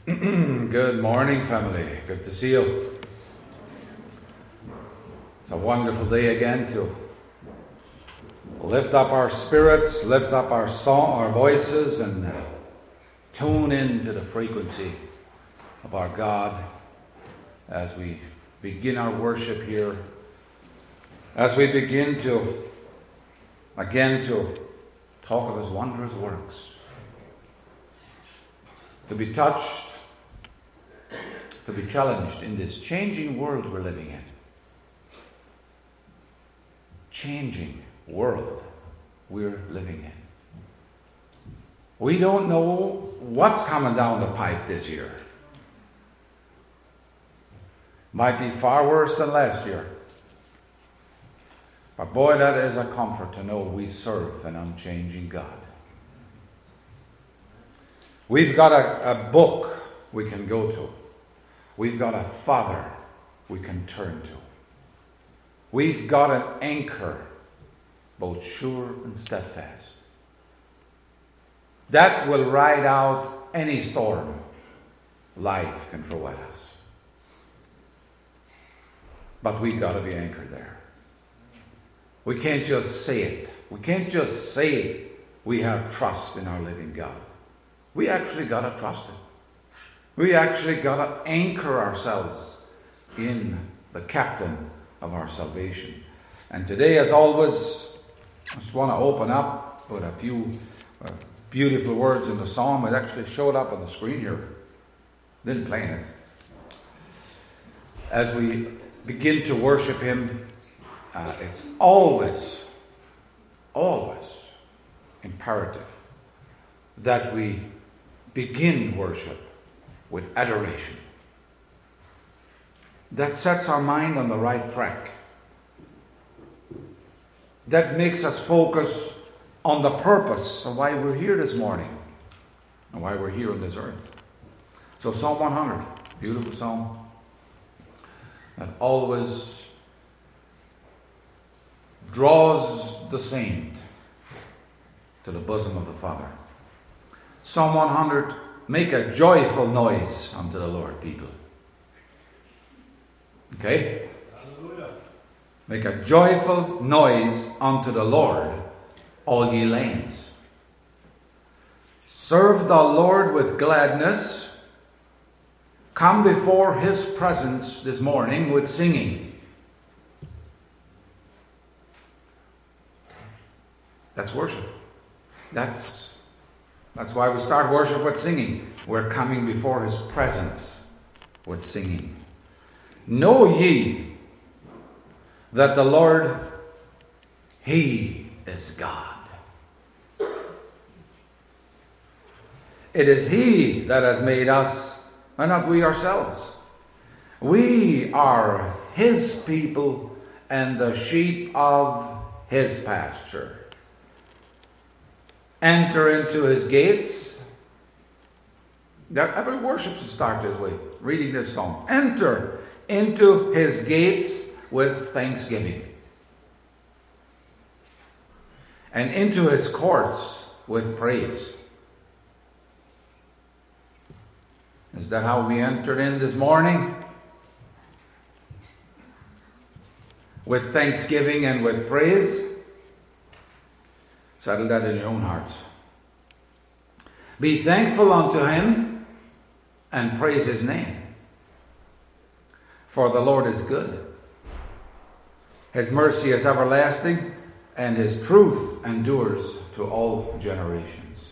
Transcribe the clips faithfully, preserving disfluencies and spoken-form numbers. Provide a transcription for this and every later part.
Good morning, family. Good to see you. It's a wonderful day again to lift up our spirits, lift up our song, our voices, and tune into the frequency of our God as we begin our worship here, as we begin to, again, to talk of His wondrous works, to be touched, to be challenged in this changing world we're living in. Changing world we're living in. We don't know what's coming down the pipe this year. Might be far worse than last year. But boy, that is a comfort to know we serve an unchanging God. We've got a, a book we can go to. We've got a Father we can turn to. We've got an anchor, both sure and steadfast, that will ride out any storm life can throw at us. But we've got to be anchored there. We can't just say it. We can't just say we have trust in our living God. We actually got to trust Him. We actually got to anchor ourselves in the captain of our salvation. And today, as always, I just want to open up with a few uh, beautiful words in the psalm. It actually showed up on the screen here. Didn't play it. As we begin to worship Him, uh, it's always, always imperative that we begin worship with adoration. That sets our mind on the right track. That makes us focus on the purpose of why we're here this morning and why we're here on this earth. So Psalm one hundred, beautiful psalm that always draws the saint to the bosom of the Father. Psalm one hundred, make a joyful noise unto the Lord, people. Okay? Hallelujah. Make a joyful noise unto the Lord, all ye lands. Serve the Lord with gladness. Come before His presence this morning with singing. That's worship. That's That's why we start worship with singing. We're coming before His presence with singing. Know ye that the Lord, He is God. It is He that has made us, and not we ourselves. We are His people and the sheep of His pasture. Enter into His gates. Every worship should start this way, reading this song. Enter into His gates with thanksgiving, and into His courts with praise. Is that how we entered in this morning? With thanksgiving and with praise? Settle that in your own hearts. Be thankful unto Him and praise His name. For the Lord is good. His mercy is everlasting, and His truth endures to all generations.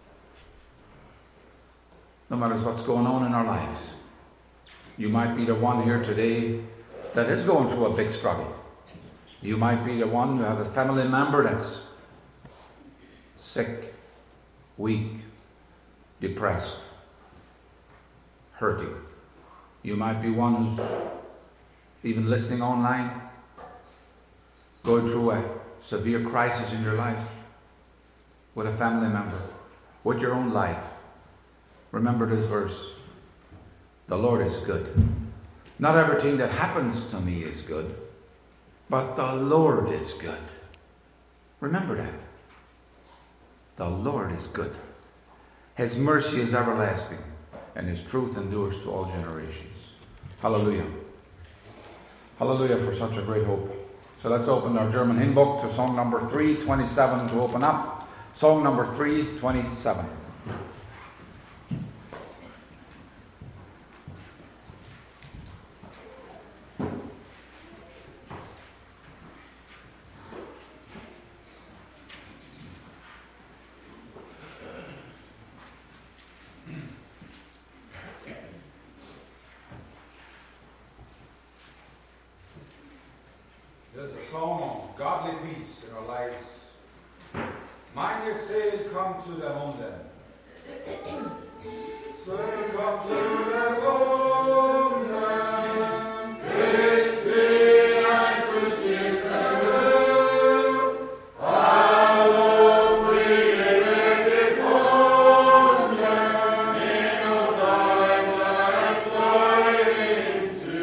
No matter what's going on in our lives, you might be the one here today that is going through a big struggle. You might be the one who have a family member that's sick, weak, depressed, hurting. You might be one who's even listening online, going through a severe crisis in your life, with a family member, with your own life. Remember this verse. The Lord is good. Not everything that happens to me is good, but the Lord is good. Remember that. The Lord is good. His mercy is everlasting. and His truth endures to all generations. Hallelujah. Hallelujah for such a great hope. So let's open our German hymn book to song number three twenty-seven to open up. Song number three twenty-seven. There's a song of godly peace in our lives. Meine Seele kommt zu der Wunde. Seele kommt zu der Wunde. Christi einzeln ist der Höhe. Hallo Friede wird gefunden. In uns ein bleibt treu hinzu.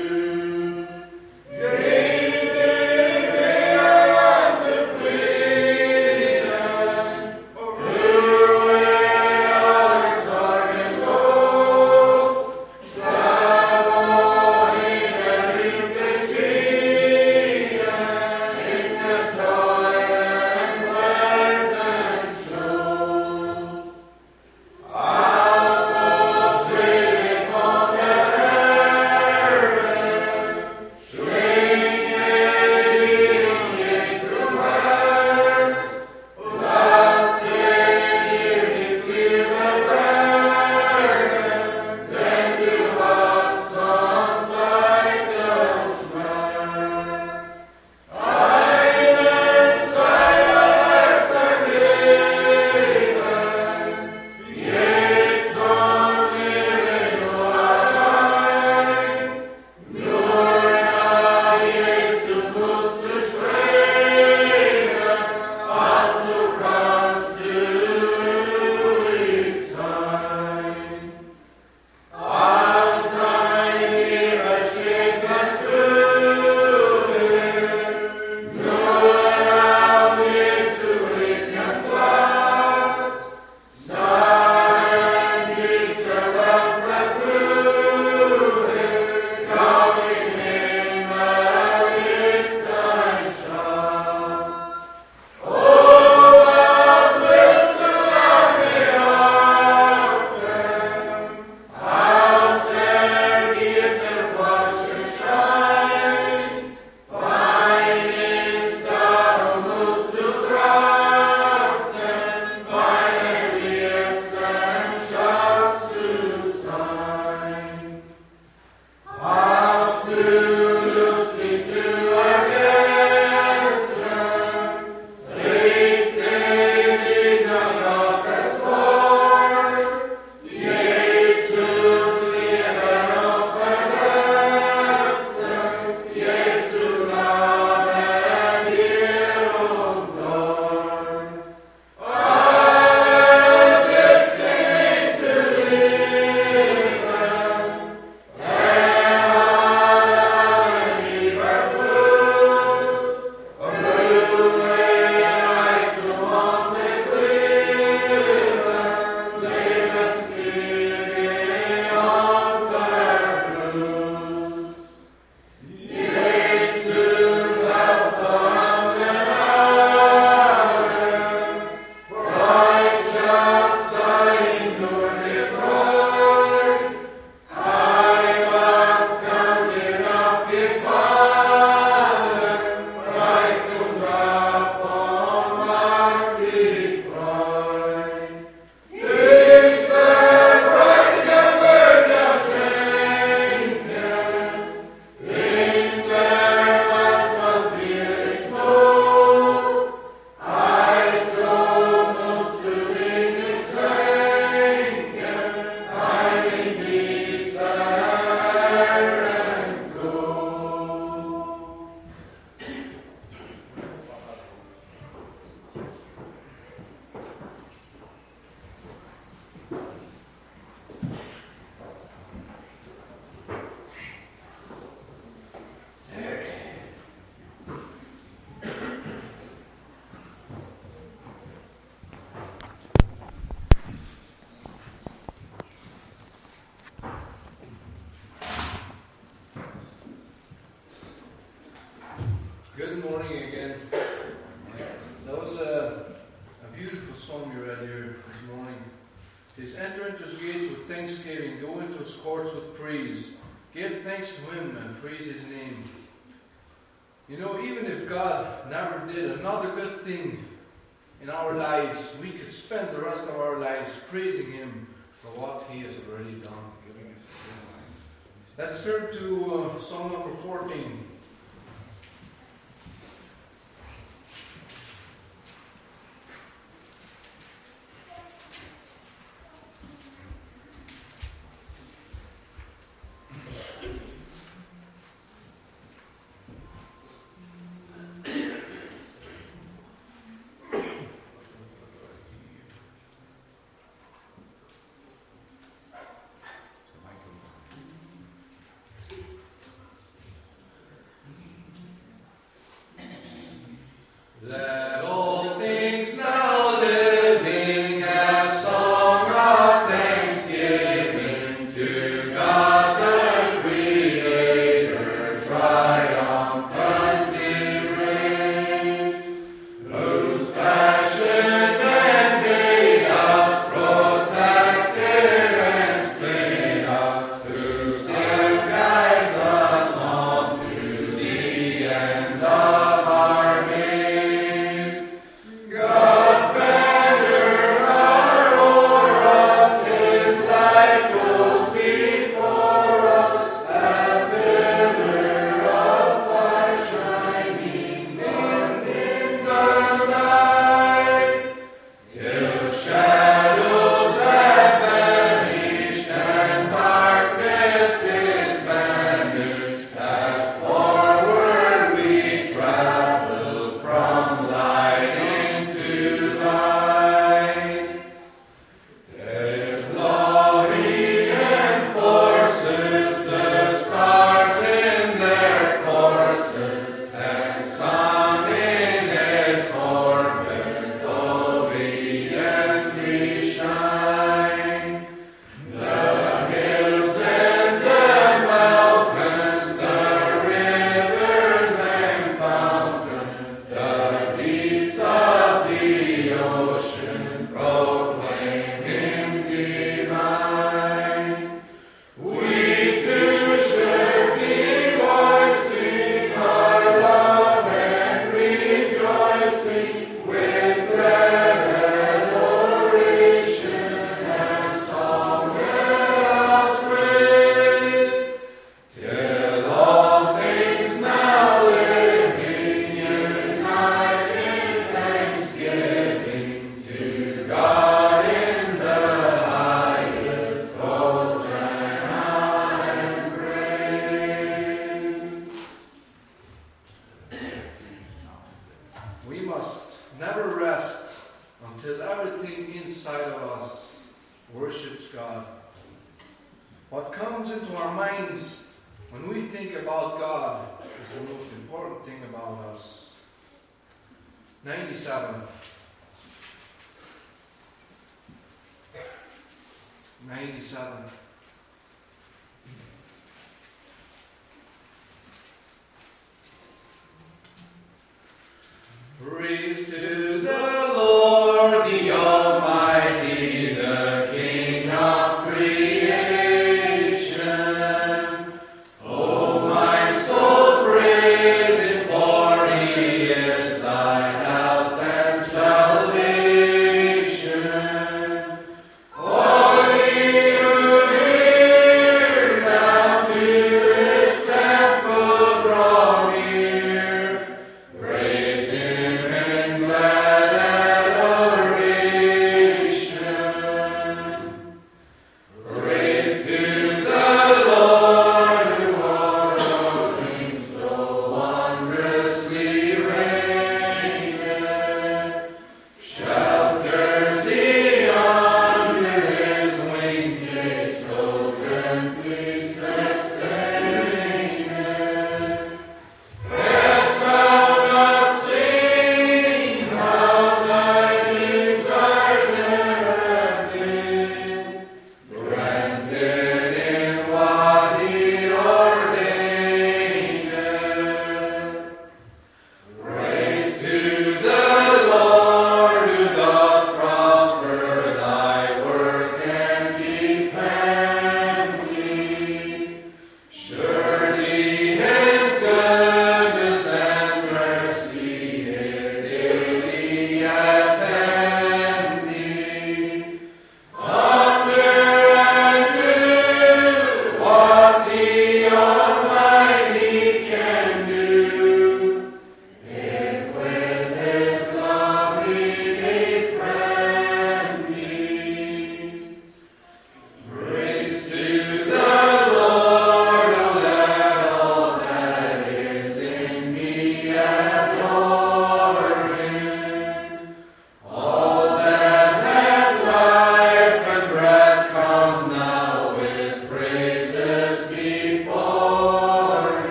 Good morning again. That was a, a beautiful song you read here this morning. It says, enter into his gates with thanksgiving, go into his courts with praise. Give thanks to him and praise his name. You know, even if God never did another good thing in our lives, we could spend the rest of our lives praising him for what he has already done. Let's turn to uh, Psalm number fourteen. Let all things now living as song of thanksgiving to God the Creator triumphantly raise, whose fashioned and made us, protected and stayed us, whose hand guides us on to the end of our days. We must never rest until everything inside of us worships God. What comes into our minds when we think about God is the most important thing about us. ninety-seven. ninety-seven. Praise to the Lord, the Almighty, the King of creation. O my soul, praise him, for he is thy health and salvation. All ye who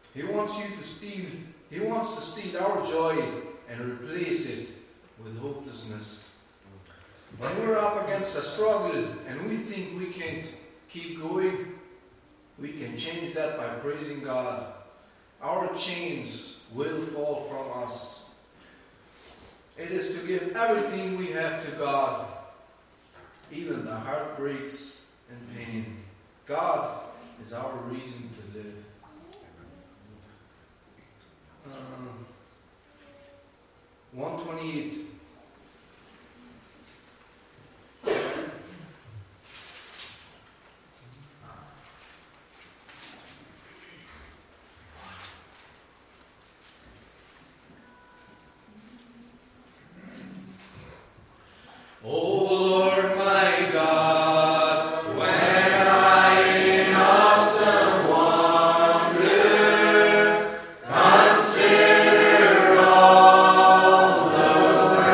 He wants you to steal, he wants to steal our joy and replace it with hopelessness. When we're up against a struggle and we think we can't keep going, we can change that by praising God. Our chains will fall from us. It is to give everything we have to God, even the heartbreaks and pain. God is our reason to live. Um, one twenty-eight. Consider all the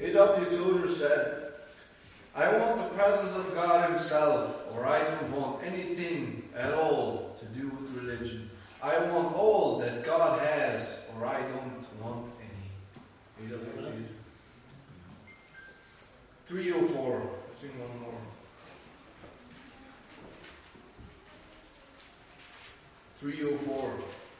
A W Tozer said, I want the presence of God himself, or I don't want anything at all to do with religion. I want all that God has, or I don't want any. A W Tozer. three oh four. I'll sing one more. three oh four.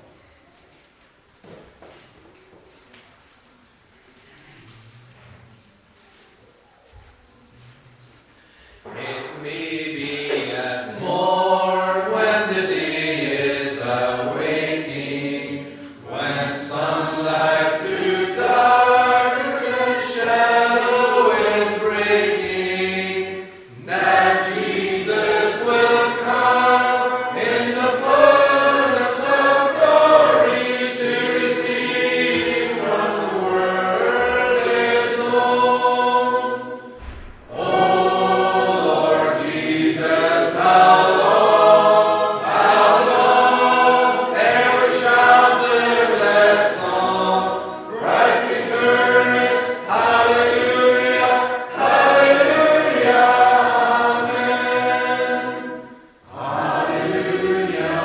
It may be at morn when the day is awaking, when sunlight through darkness and shadow is breaking, that Jesus will come in the fullness of glory to receive from the world his own. Oh Lord Jesus, how long, how long, ere we shall the glad song, Christ returneth, hallelujah, hallelujah, amen. Hallelujah,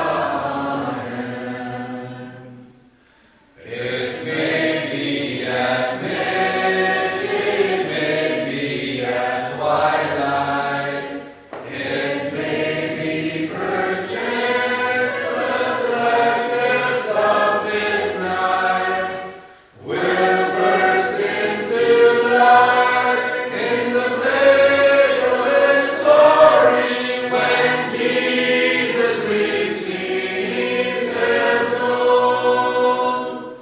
amen. It may be at midday, it may be at twilight, it may be perchance the blackness of midnight, will burst into light in the blaze of his glory when Jesus receives his own.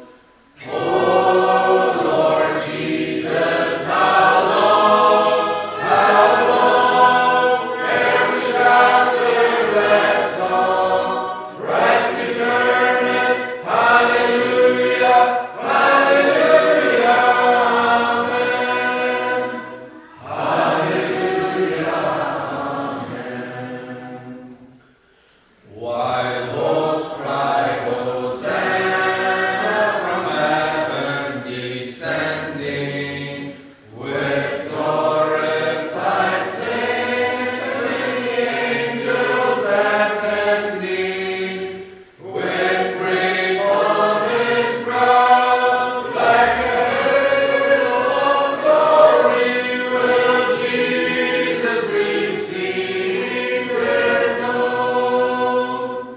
Oh Lord Jesus, how long, how long, ere we shout the glad song, Christ returneth, hallelujah, hallelujah, amen. Hallelujah, amen. While hosts cry Hosanna from heaven descending, with glorified saints and the angels attending, with grace on his brow, like a halo of glory, will Jesus receive his own.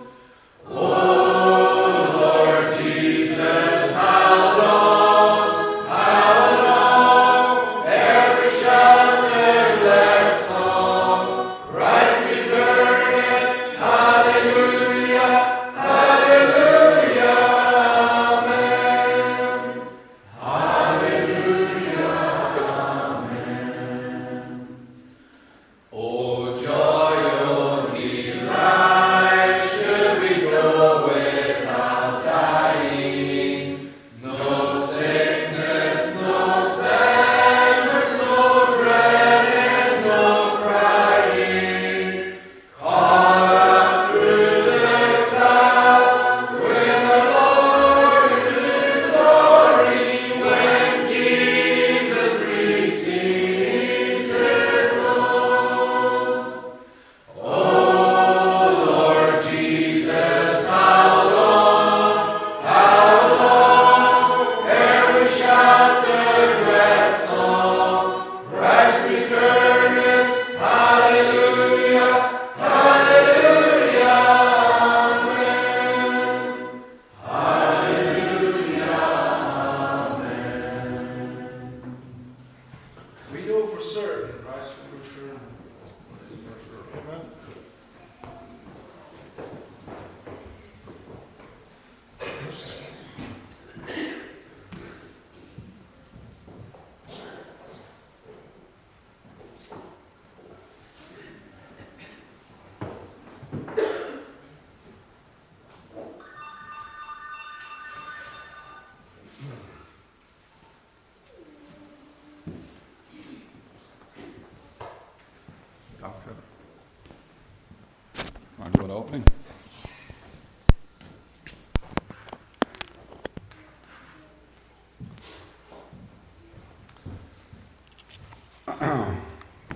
Oh Lord Jesus, how long, how long, ere we shout the glad song, Christ returneth, hallelujah, hallelujah, amen. Hallelujah, amen. O joy, O delight, should we go without dying? No sickness, no sadness, no dread, and no crying. Caught up through the clouds with the Lord into glory when Jesus receives his own. Oh Lord Jesus, how long, how long, ere we shout the glad song, Christ returneth, hallelujah, hallelujah, amen. Hallelujah, amen. We know for certain Christ will return. After. Want to do an opening?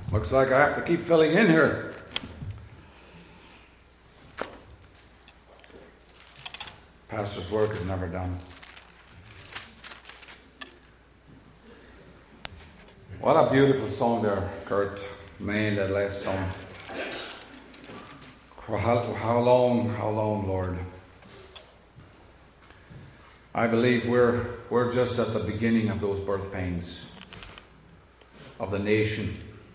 Looks like I have to keep filling in here. Pastor's work is never done. What a beautiful song there, Kurt. Man, that last song. How, how long, how long, Lord? I believe we're we're just at the beginning of those birth pains of the nation,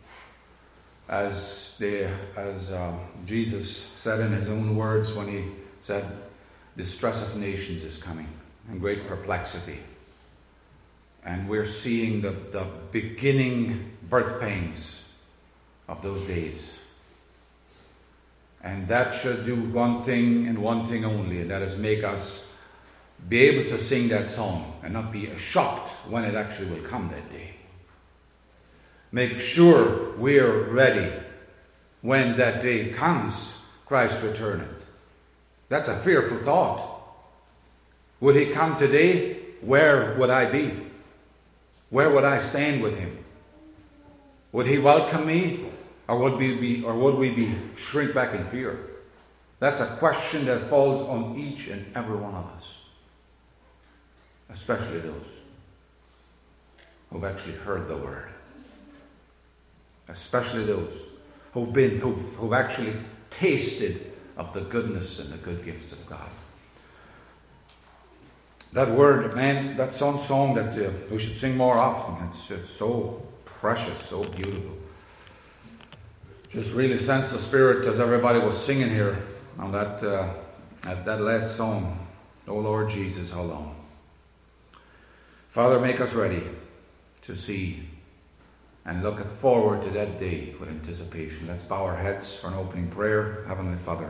as they, as uh, Jesus said in his own words when he said, "Distress of nations is coming, and great perplexity." And we're seeing the, the beginning birth pains of those days. And that should do one thing and one thing only, and that is make us be able to sing that song and not be shocked when it actually will come that day. Make sure we're ready when that day comes, Christ returneth. That's a fearful thought. Would he come today? Where would I be? Where would I stand with him? Would he welcome me, or would we be, or would we be shrink back in fear? That's a question that falls on each and every one of us, especially those who've actually heard the word, especially those who've been, who've, who've actually tasted of the goodness and the good gifts of God. That word, man, that song, song that uh, we should sing more often. It's, it's so precious, so beautiful. Just really sense the spirit as everybody was singing here on that uh, at that last song. Oh Lord Jesus, how long? Father, make us ready to see and look forward to that day with anticipation. Let's bow our heads for an opening prayer. Heavenly Father,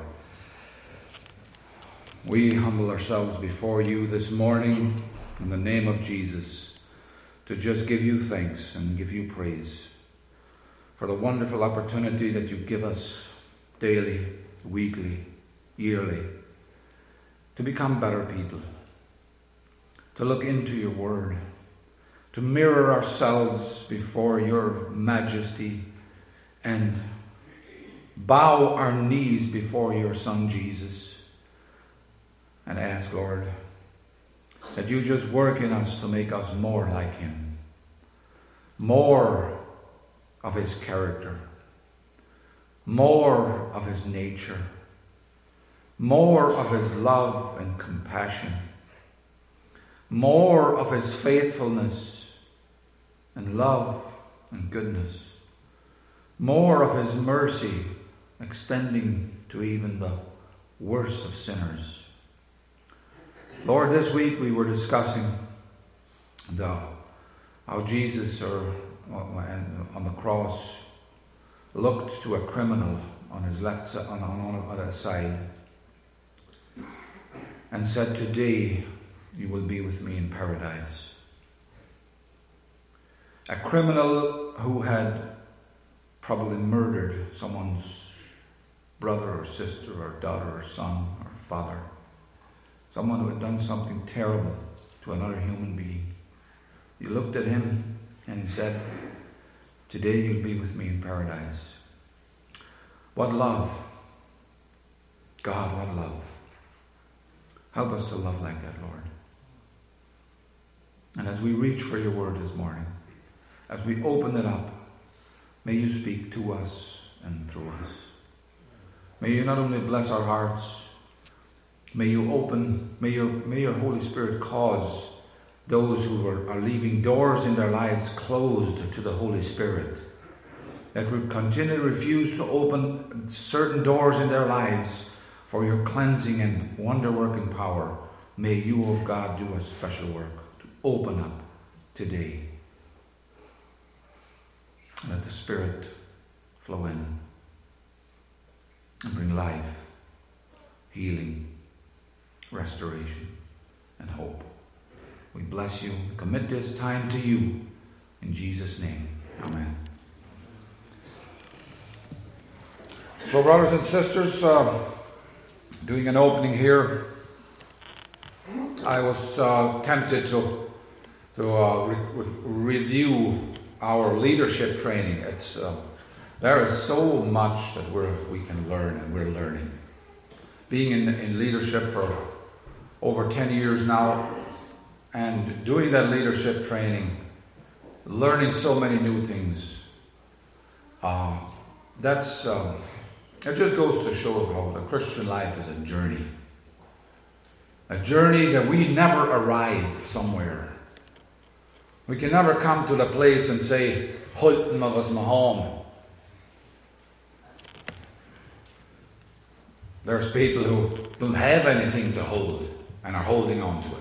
we humble ourselves before you this morning in the name of Jesus to just give you thanks and give you praise for the wonderful opportunity that you give us daily, weekly, yearly, to become better people, to look into your word, to mirror ourselves before your majesty and bow our knees before your Son Jesus. And ask, Lord, that you just work in us to make us more like him, more of his character, more of his nature, more of his love and compassion, more of his faithfulness and love and goodness, more of his mercy extending to even the worst of sinners. Lord, this week we were discussing the, how Jesus or, on the cross looked to a criminal on his left side, on, on the other side, and said, "Today you will be with me in paradise." A criminal who had probably murdered someone's brother or sister or daughter or son or father. Someone who had done something terrible to another human being. He looked at him and he said, "Today you'll be with me in paradise." What love. God, what love. Help us to love like that, Lord. And as we reach for your word this morning, as we open it up, may you speak to us and through us. May you not only bless our hearts, May you open, may your, may your Holy Spirit cause those who are, are leaving doors in their lives closed to the Holy Spirit, that would continually refuse to open certain doors in their lives for your cleansing and wonder-working power. May you, O God, do a special work to open up today. Let the Spirit flow in and bring life, healing, restoration, and hope. We bless you. Commit this time to you. In Jesus' name. Amen. So, brothers and sisters, uh, doing an opening here, I was uh, tempted to, to uh, re- re- review our leadership training. It's, uh, There is so much that we're, we can learn, and we're learning. Being in, in leadership for over ten years now, and doing that leadership training, learning so many new things, uh, that's um, it just goes to show how the Christian life is a journey. A journey that we never arrive somewhere. We can never come to the place and say, Hulton was my home. There's people who don't have anything to hold and are holding on to it.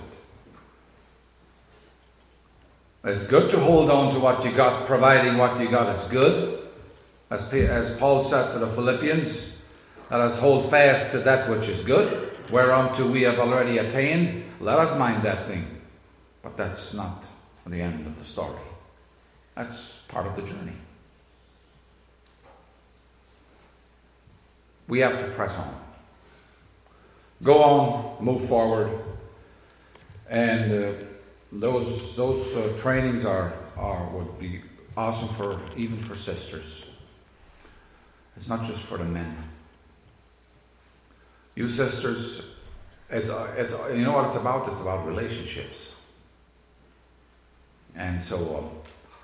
It's good to hold on to what you got, providing what you got is good. As, as Paul said to the Philippians, let us hold fast to that which is good, whereunto we have already attained. Let us mind that thing. But that's not the end of the story. That's part of the journey. We have to press on. Go on, move forward. And uh, those those uh, trainings are, are would be awesome for even for sisters. It's not just for the men. You sisters, it's it's you know what it's about? It's about relationships. And so um,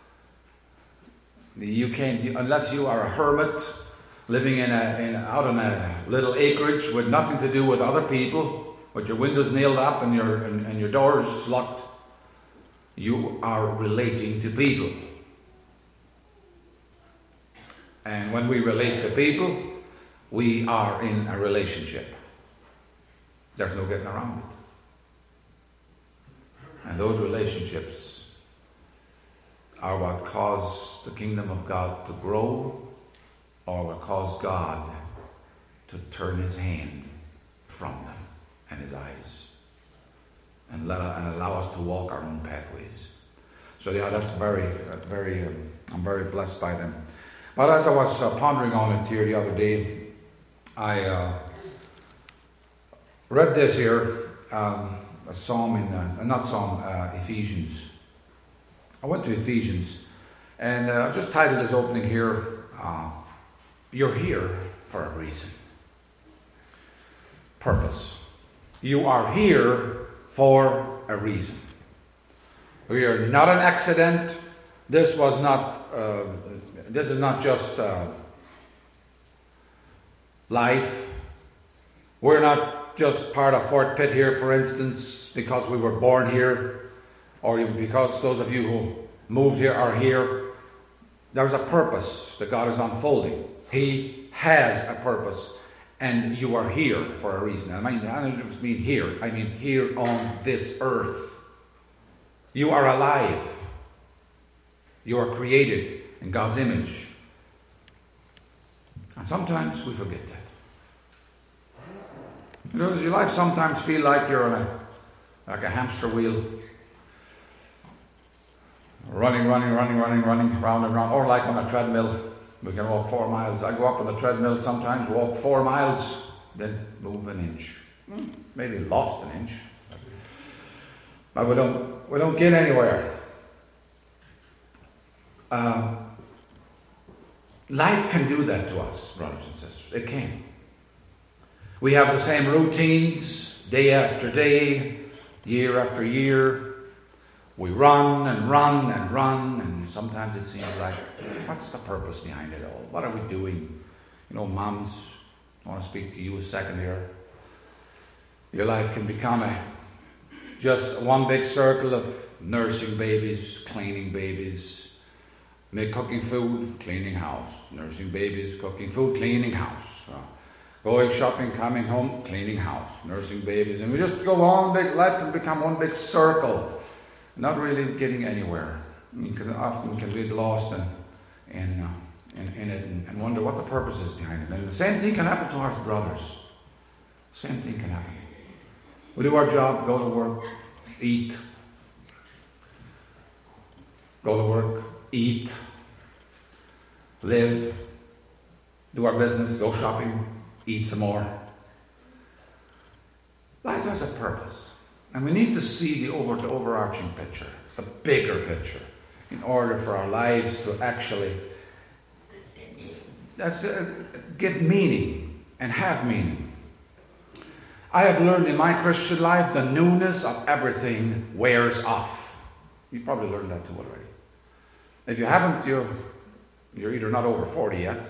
you can't, unless you are a hermit living in a in out on a little acreage with nothing to do with other people, with your windows nailed up and your and, and your doors locked. You are relating to people. And when we relate to people, we are in a relationship. There's no getting around it. And those relationships are what cause the kingdom of God to grow, or what cause God to turn his hand from them and his eyes, and let and allow us to walk our own pathways. So yeah, that's very, very. Um, I'm very blessed by them. But as I was uh, pondering on it here the other day, I uh, read this here, um, a psalm in uh, not psalm, uh, Ephesians. I went to Ephesians, and uh, I've just titled this opening here, uh, You're Here for a Reason. Purpose. You are here for a reason. We are not an accident. This was not, uh, this is not just uh, life. We're not just part of Fort Pitt here, for instance, because we were born here, or because those of you who moved here are here. There's a purpose that God is unfolding. He has a purpose, and you are here for a reason. I mean, I don't just mean here. I mean here on this earth. You are alive. You are created in God's image. And sometimes we forget that. You know, does your life sometimes feel like you're on a like a hamster wheel? Running, running, running, running, running, round and round, or like on a treadmill. We can walk four miles. I go up on the treadmill sometimes, walk four miles, then move an inch. Maybe lost an inch. But we don't, we don't get anywhere. Uh, life can do that to us, brothers and sisters. It can. We have the same routines, day after day, year after year. We run and run and run, and sometimes it seems like, what's the purpose behind it all? What are we doing? You know, moms, I want to speak to you a second here. Your life can become a, just one big circle of nursing babies, cleaning babies, make cooking food, cleaning house, nursing babies, cooking food, cleaning house, uh, going shopping, coming home, cleaning house, nursing babies, and we just go on. Big life can become one big circle. Not really getting anywhere. You can often can be lost in in, uh, in, in it and, and wonder what the purpose is behind it. And the same thing can happen to our brothers. Same thing can happen. We do our job, go to work, eat, go to work, eat, live, do our business, go shopping, eat some more. Life has a purpose. And we need to see the, over, the overarching picture, the bigger picture, in order for our lives to actually that's uh, give meaning and have meaning. I have learned in my Christian life the newness of everything wears off. You probably learned that too already. If you haven't, you're, you're either not over forty yet,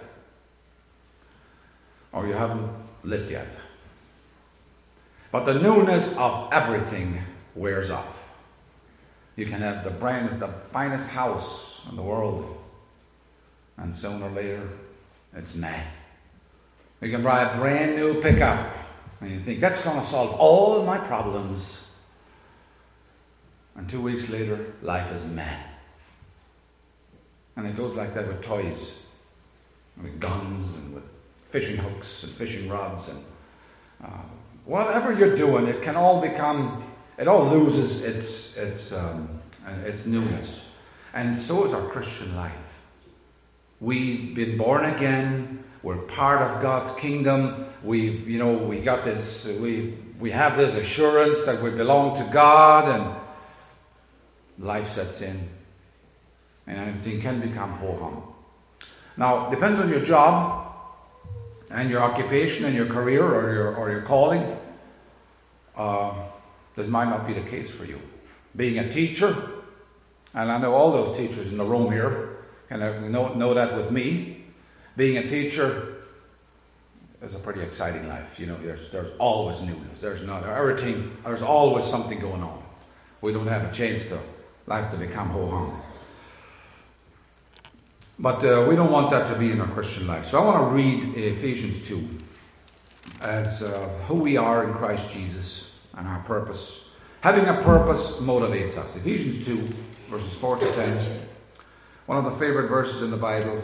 or you haven't lived yet. But the newness of everything wears off. You can have the brightest, the finest house in the world, and sooner or later, it's meh. You can buy a brand new pickup, and you think, that's going to solve all my problems. And two weeks later, life is meh. And it goes like that with toys, and with guns, and with fishing hooks, and fishing rods, and uh, whatever you're doing, it can all become, it all loses its, its, um, its newness. And so is our Christian life. We've been born again. We're part of God's kingdom. We've, you know, we got this, we we have this assurance that we belong to God, and life sets in. And everything can become ho-hum. Now, it depends on your job, and your occupation, and your career, or your, or your calling. Uh, this might not be the case for you. Being a teacher, and I know all those teachers in the room here, and know, know that with me. Being a teacher is a pretty exciting life. You know, there's there's always newness. There's not everything. There's always something going on. We don't have a chance to life to become ho-hum. But uh, we don't want that to be in our Christian life. So I want to read Ephesians two as uh, who we are in Christ Jesus and our purpose. Having a purpose motivates us. Ephesians two, verses four to ten. One of the favorite verses in the Bible.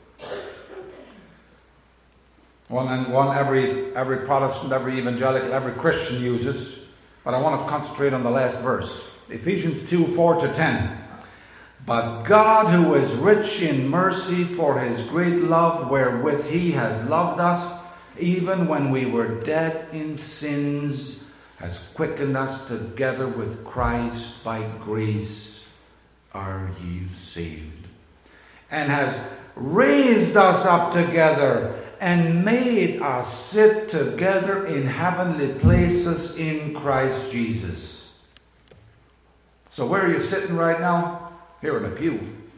One and one every every Protestant, every evangelical, every Christian uses. But I want to concentrate on the last verse. Ephesians two, four to ten. But God, who is rich in mercy for his great love wherewith he has loved us, even when we were dead in sins, has quickened us together with Christ. By grace are you saved. And has raised us up together and made us sit together in heavenly places in Christ Jesus. So where are you sitting right now? Here in a pew.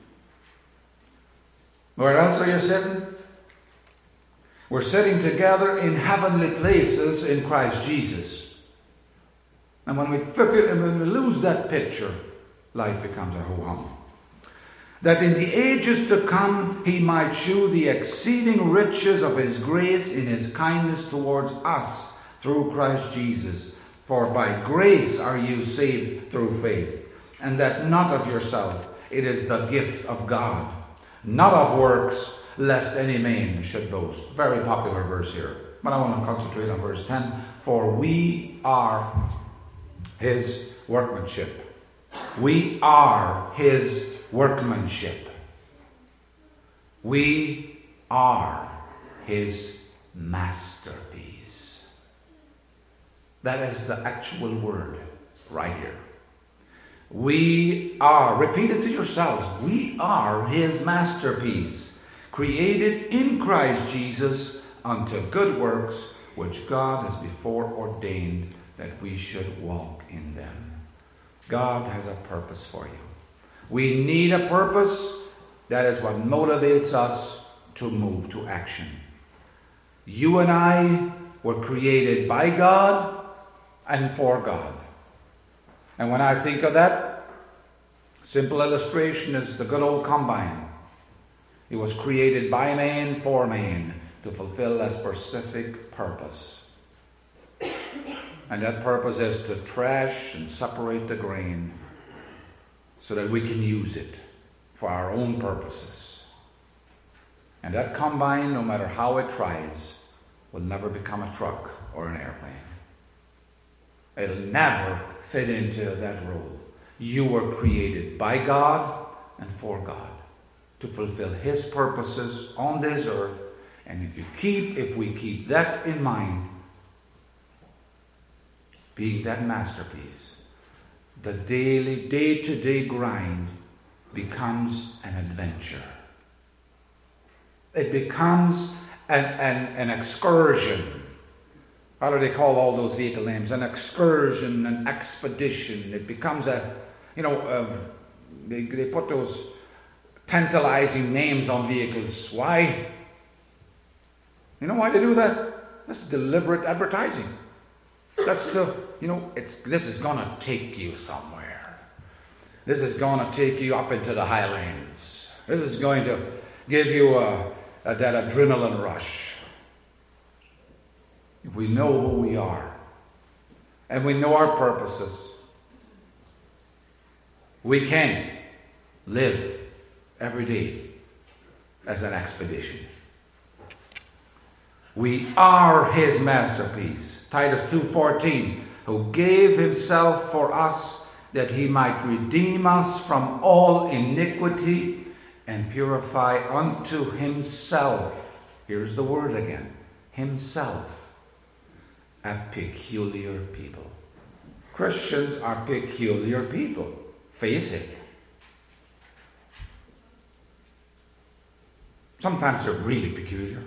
Where else are you sitting? We're sitting together in heavenly places in Christ Jesus. And when we, when we lose that picture, life becomes a ho-hum. That in the ages to come he might shew the exceeding riches of his grace in his kindness towards us through Christ Jesus. For by grace are you saved through faith, and that not of yourself. It is the gift of God, not of works, lest any man should boast. Very popular verse here. But I want to concentrate on verse ten. For we are his workmanship. We are his workmanship. We are his masterpiece. That is the actual word right here. We are, repeat it to yourselves, we are his masterpiece, created in Christ Jesus unto good works, which God has before ordained that we should walk in them. God has a purpose for you. We need a purpose. That is what motivates us to move to action. You and I were created by God and for God. And when I think of that, simple illustration is the good old combine. It was created by man for man to fulfill a specific purpose. And that purpose is to trash and separate the grain so that we can use it for our own purposes. And that combine, no matter how it tries, will never become a truck or an airplane. It'll never fit into that role. You were created by God and for God to fulfill his purposes on this earth. And if you keep, if we keep that in mind, being that masterpiece, the daily, day-to-day grind becomes an adventure. It becomes an, an, an excursion. How do they call all those vehicle names? An excursion, an expedition. It becomes a, you know, um, they, they put those tantalizing names on vehicles. Why? You know why they do that? This is deliberate advertising. That's the, you know, it's this is going to take you somewhere. This is going to take you up into the highlands. This is going to give you a, a, that adrenaline rush. If we know who we are and we know our purposes, we can live every day as an expedition. We are His masterpiece. Titus two fourteen, who gave Himself for us that He might redeem us from all iniquity and purify unto Himself. Here's the word again. Himself. A peculiar people. Christians are peculiar people. Face it. Sometimes they're really peculiar.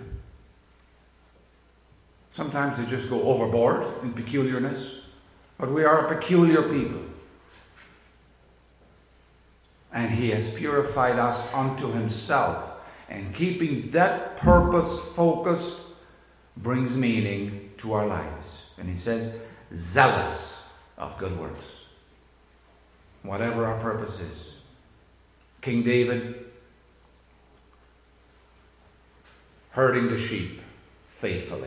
Sometimes they just go overboard in peculiarness. But we are a peculiar people. And He has purified us unto Himself. And keeping that purpose focused brings meaning to our lives. And He says, zealous of good works. Whatever our purpose is. King David, herding the sheep faithfully.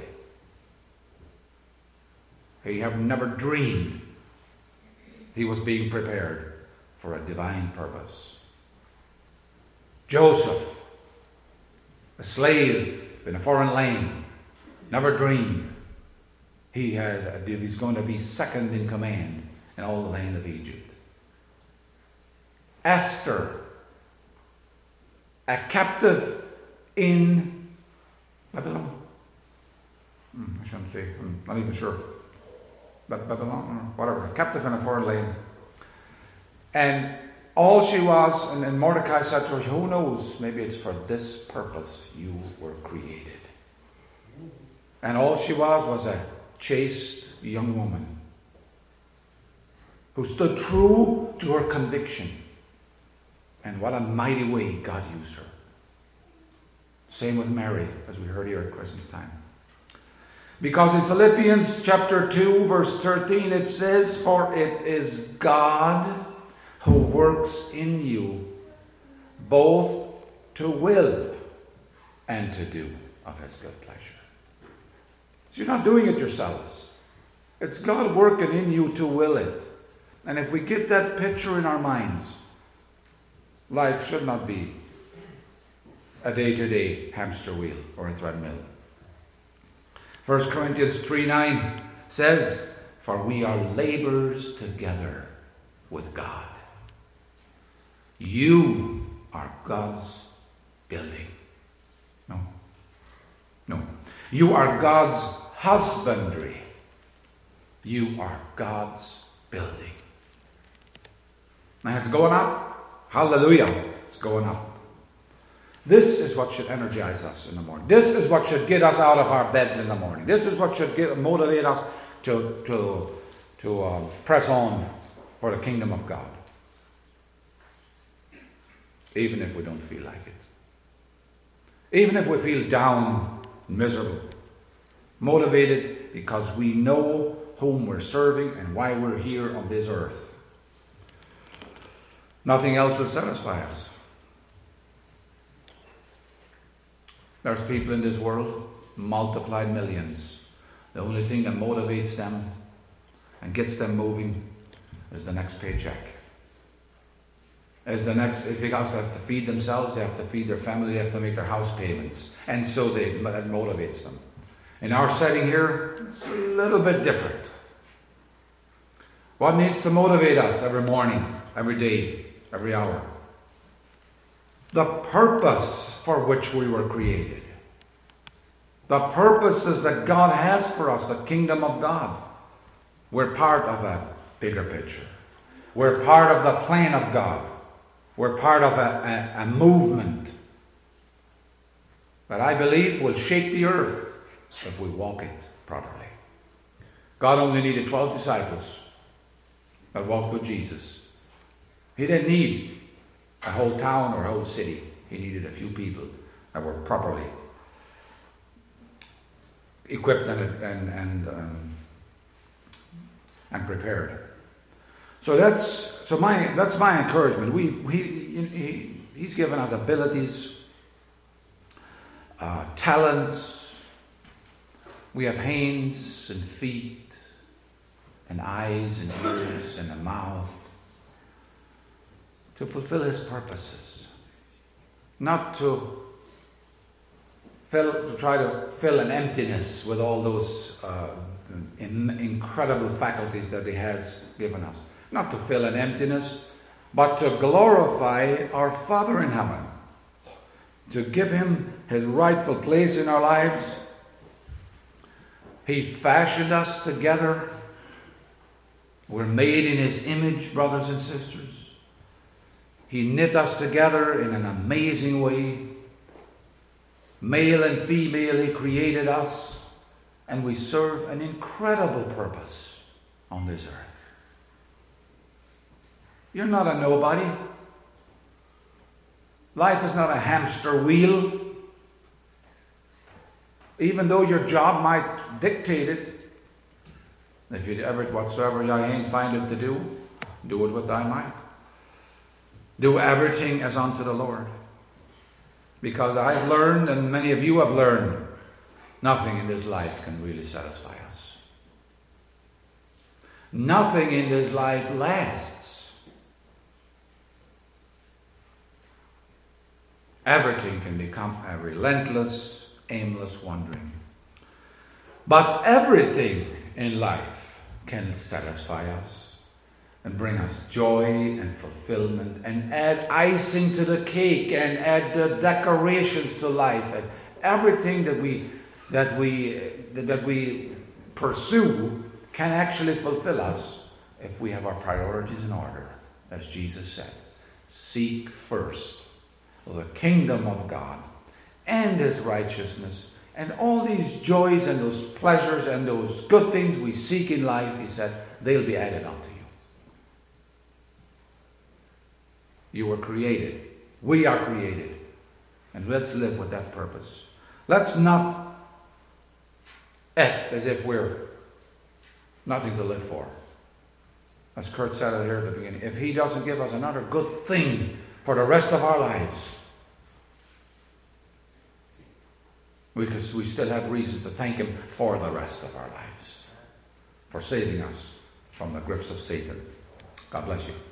He had never dreamed he was being prepared for a divine purpose. Joseph, a slave in a foreign land, never dreamed he had he's going to be second in command in all the land of Egypt. Esther, a captive in Babylon. Hmm, I shouldn't say. I'm not even sure. But Babylon, or whatever, captive in a foreign land. And all she was, and, and Mordecai said to her, who knows, maybe it's for this purpose you were created. And all she was was a chaste young woman who stood true to her conviction. And what a mighty way God used her. Same with Mary, as we heard here at Christmas time. Because in Philippians chapter two, verse thirteen, it says, for it is God who works in you both to will and to do of His good pleasure. So you're not doing it yourselves. It's God working in you to will it. And if we get that picture in our minds, life should not be a day-to-day hamster wheel or a treadmill. First Corinthians three nine says, for we are laborers together with God. You are God's building. No. No. You are God's husbandry. You are God's building. And it's going up. Hallelujah. It's going up. This is what should energize us in the morning. This is what should get us out of our beds in the morning. This is what should get, motivate us to, to, to uh, press on for the kingdom of God. Even if we don't feel like it. Even if we feel down, miserable. Motivated because we know whom we're serving and why we're here on this earth. Nothing else will satisfy us. There's people in this world, multiplied millions. The only thing that motivates them and gets them moving is the next paycheck. Is the next, it's because they have to feed themselves, they have to feed their family, they have to make their house payments. And so they, that motivates them. In our setting here, it's a little bit different. What needs to motivate us every morning, every day, every hour? The purpose for which we were created. The purposes that God has for us, the kingdom of God. We're part of a bigger picture. We're part of the plan of God. We're part of a, a, a movement. that I believe will shake the earth if we walk it properly. God only needed twelve disciples that walked with Jesus. He didn't need a whole town or a whole city. He needed a few people that were properly equipped and and and, um, and prepared. So that's so my that's my encouragement. We he, he he's given us abilities, uh, talents. We have hands and feet, and eyes and ears and a mouth to fulfill His purposes, not to fill to try to fill an emptiness with all those uh, in, incredible faculties that He has given us. Not to fill an emptiness, but to glorify our Father in heaven, to give Him His rightful place in our lives. He fashioned us together. We're made in His image, brothers and sisters. He knit us together in an amazing way. Male and female, He created us, and we serve an incredible purpose on this earth. You're not a nobody. Life is not a hamster wheel. Even though your job might dictate it, if you ever whatsoever I ain't find it to do, do it with thy might. Do everything as unto the Lord. Because I've learned, and many of you have learned, nothing in this life can really satisfy us. Nothing in this life lasts. Everything can become a relentless, aimless wandering. But everything in life can satisfy us and bring us joy and fulfillment and add icing to the cake and add the decorations to life, and everything that we that we that we pursue can actually fulfill us if we have our priorities in order, as Jesus said. Seek first the kingdom of God and His righteousness, and all these joys and those pleasures and those good things we seek in life, He said, they'll be added unto you. You were created. We are created. And let's live with that purpose. Let's not act as if we're nothing to live for. As Kurt said here at the beginning, if He doesn't give us another good thing for the rest of our lives, because we still have reasons to thank Him for the rest of our lives, for saving us from the grips of Satan. God bless you.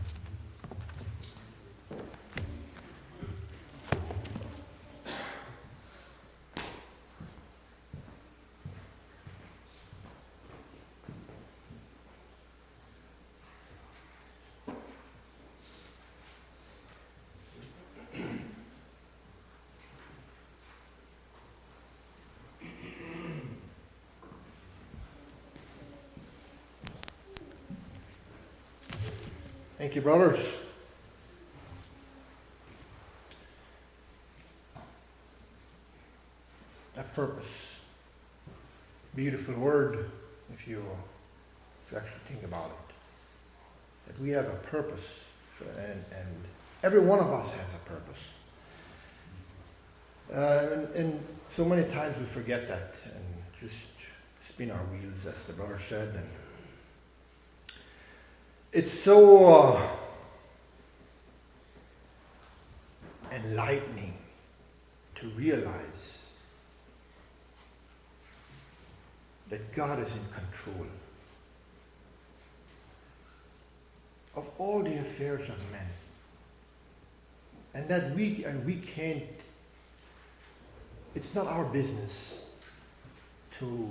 Thank you, brothers. That purpose. Beautiful word, if you, if you actually think about it. That we have a purpose, and, and every one of us has a purpose. Uh, and, and so many times we forget that and just spin our wheels, as the brother said. And it's so uh, enlightening to realize that God is in control of all the affairs of men, and that we and we can't. It's not our business to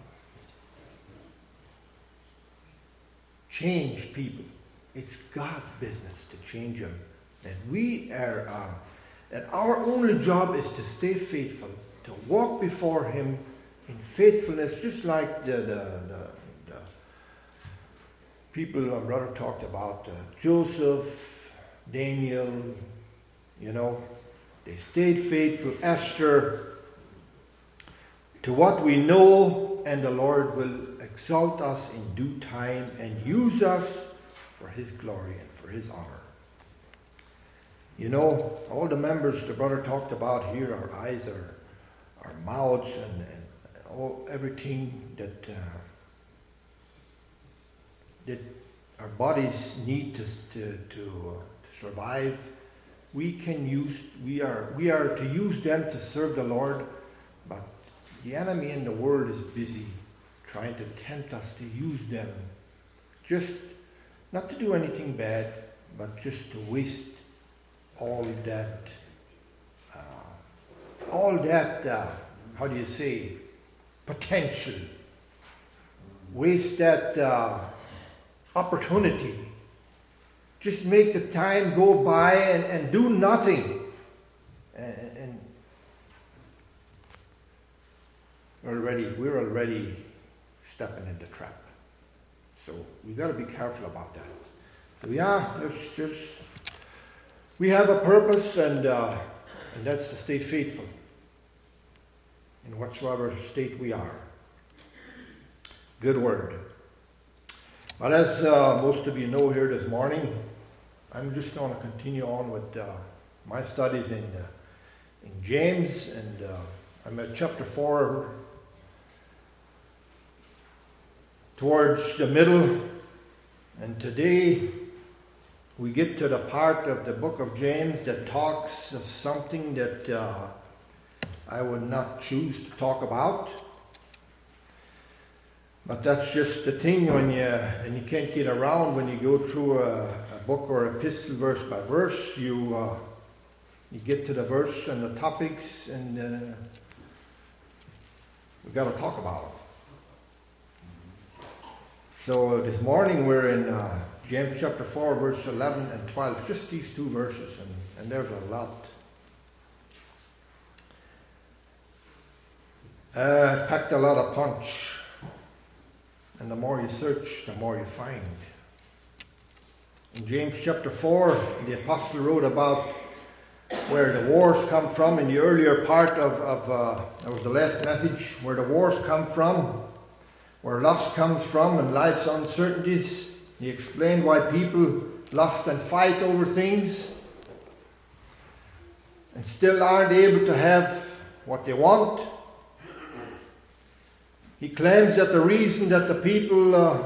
change people. It's God's business to change them. That we are, uh, that our only job is to stay faithful, to walk before Him in faithfulness, just like the, the, the, the people our brother talked about, uh, Joseph, Daniel, you know, They stayed faithful, Esther, to what we know, and the Lord will exalt us in due time and use us for His glory and for His honor. You know, all the members the brother talked about here, our eyes, our, our mouths, and, and all everything that uh, that our bodies need to to to, uh, to survive. We can use. We are we are to use them to serve the Lord, but the enemy in the world is busy trying to tempt us to use them, just not to do anything bad, but just to waste all that, uh, all that, uh, how do you say, potential. Waste that uh, opportunity. Just make the time go by and, and do nothing. And, and already, we're already stepping in the trap. So we got to be careful about that. So yeah, there's just we have a purpose, and uh, and that's to stay faithful in whatsoever state we are. Good word. But as uh, most of you know here this morning, I'm just going to continue on with uh, my studies in uh, in James, and uh, I'm at chapter four, towards the middle, and today we get to the part of the book of James that talks of something that uh, I would not choose to talk about. But that's just the thing when you and you can't get around when you go through a, a book or epistle verse by verse. You uh, you get to the verse and the topics, and uh, we got to talk about it. So this morning we're in uh, James chapter four, verse eleven and twelve, just these two verses, and, and there's a lot. Uh, packed a lot of punch, and the more you search, the more you find. In James chapter four, the apostle wrote about where the wars come from. In the earlier part of, of uh, that was the last message, where the wars come from, where lust comes from, and life's uncertainties. He explained why people lust and fight over things and still aren't able to have what they want. He claims that the reason that the people uh,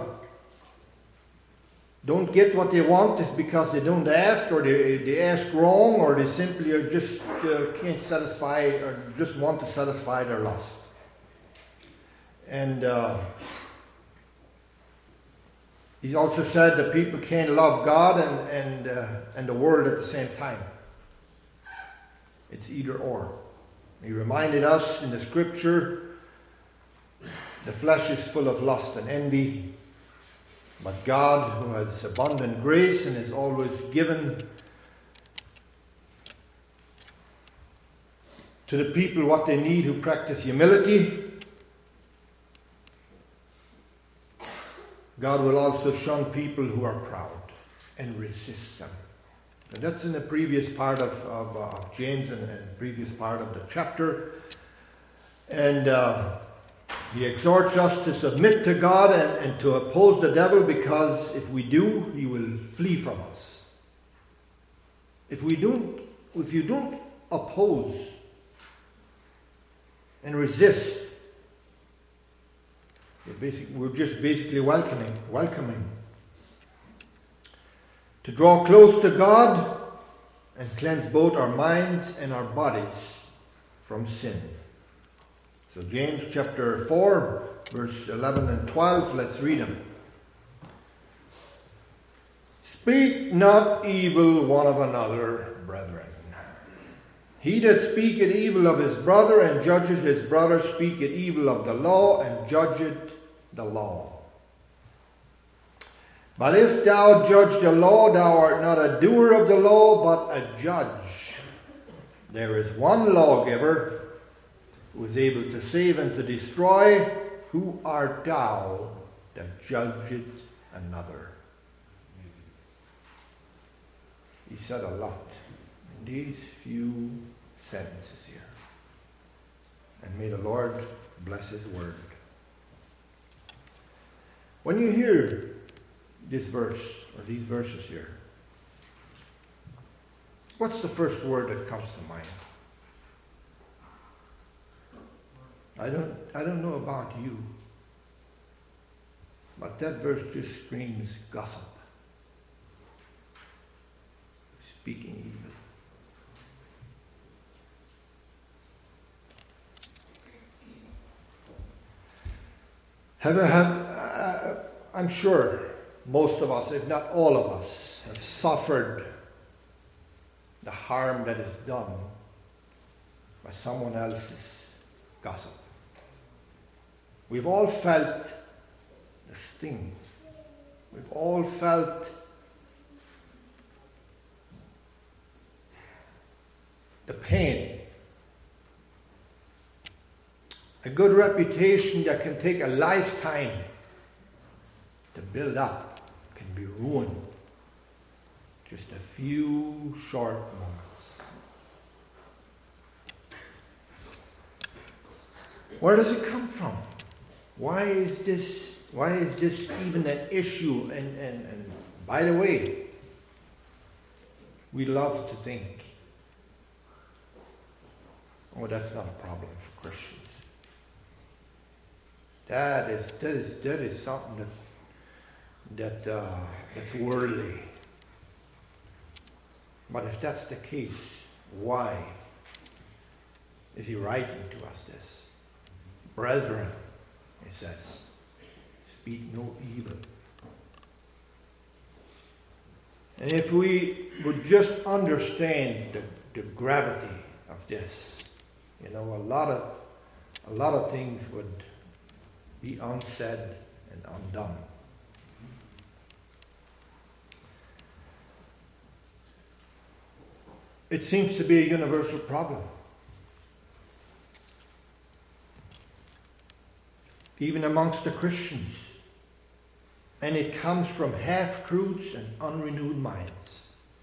don't get what they want is because they don't ask, or they, they ask wrong, or they simply are just uh, can't satisfy, or just want to satisfy their lust. And uh, he's also said that people can't love God and and uh, and the world at the same time. It's either or. He reminded us in the scripture, the flesh is full of lust and envy, but God, who has abundant grace and is always given to the people what they need who practice humility, God will also shun people who are proud and resist them. And that's in the previous part of, of, uh, of James and the previous part of the chapter. And uh, he exhorts us to submit to God and, and to oppose the devil, because if we do, he will flee from us. If we don't, if you don't oppose and resist, We're, basic, we're just basically welcoming, welcoming. To draw close to God and cleanse both our minds and our bodies from sin. So James chapter four, verse eleven and twelve, let's read them. Speak not evil one of another, brethren. He that speaketh evil of his brother and judges his brother speaketh evil of the law and judgeth the law. But if thou judge the law, thou art not a doer of the law, but a judge. There is one lawgiver who is able to save and to destroy. Who art thou that judgeth another? He said a lot in these few sentences here. And may the Lord bless His word. When you hear this verse, or these verses here, what's the first word that comes to mind? I don't, I don't know about you, but that verse just screams gossip. Speaking evil. Have, have uh, I'm sure most of us, if not all of us, have suffered the harm that is done by someone else's gossip. We've all felt the sting. We've all felt the pain. A good reputation that can take a lifetime to build up can be ruined just a few short moments. Where does it come from? Why is this why is this even an issue? And, and, and by the way, we love to think, oh, that's not a problem for Christians. That is that is that is something that that uh, that's worldly. But if that's the case, why is he writing to us this? Brethren, he says, speak no evil. And if we would just understand the, the gravity of this, you know, a lot of a lot of things would be unsaid and undone. It seems to be a universal problem. Even amongst the Christians. And it comes from half-truths and unrenewed minds.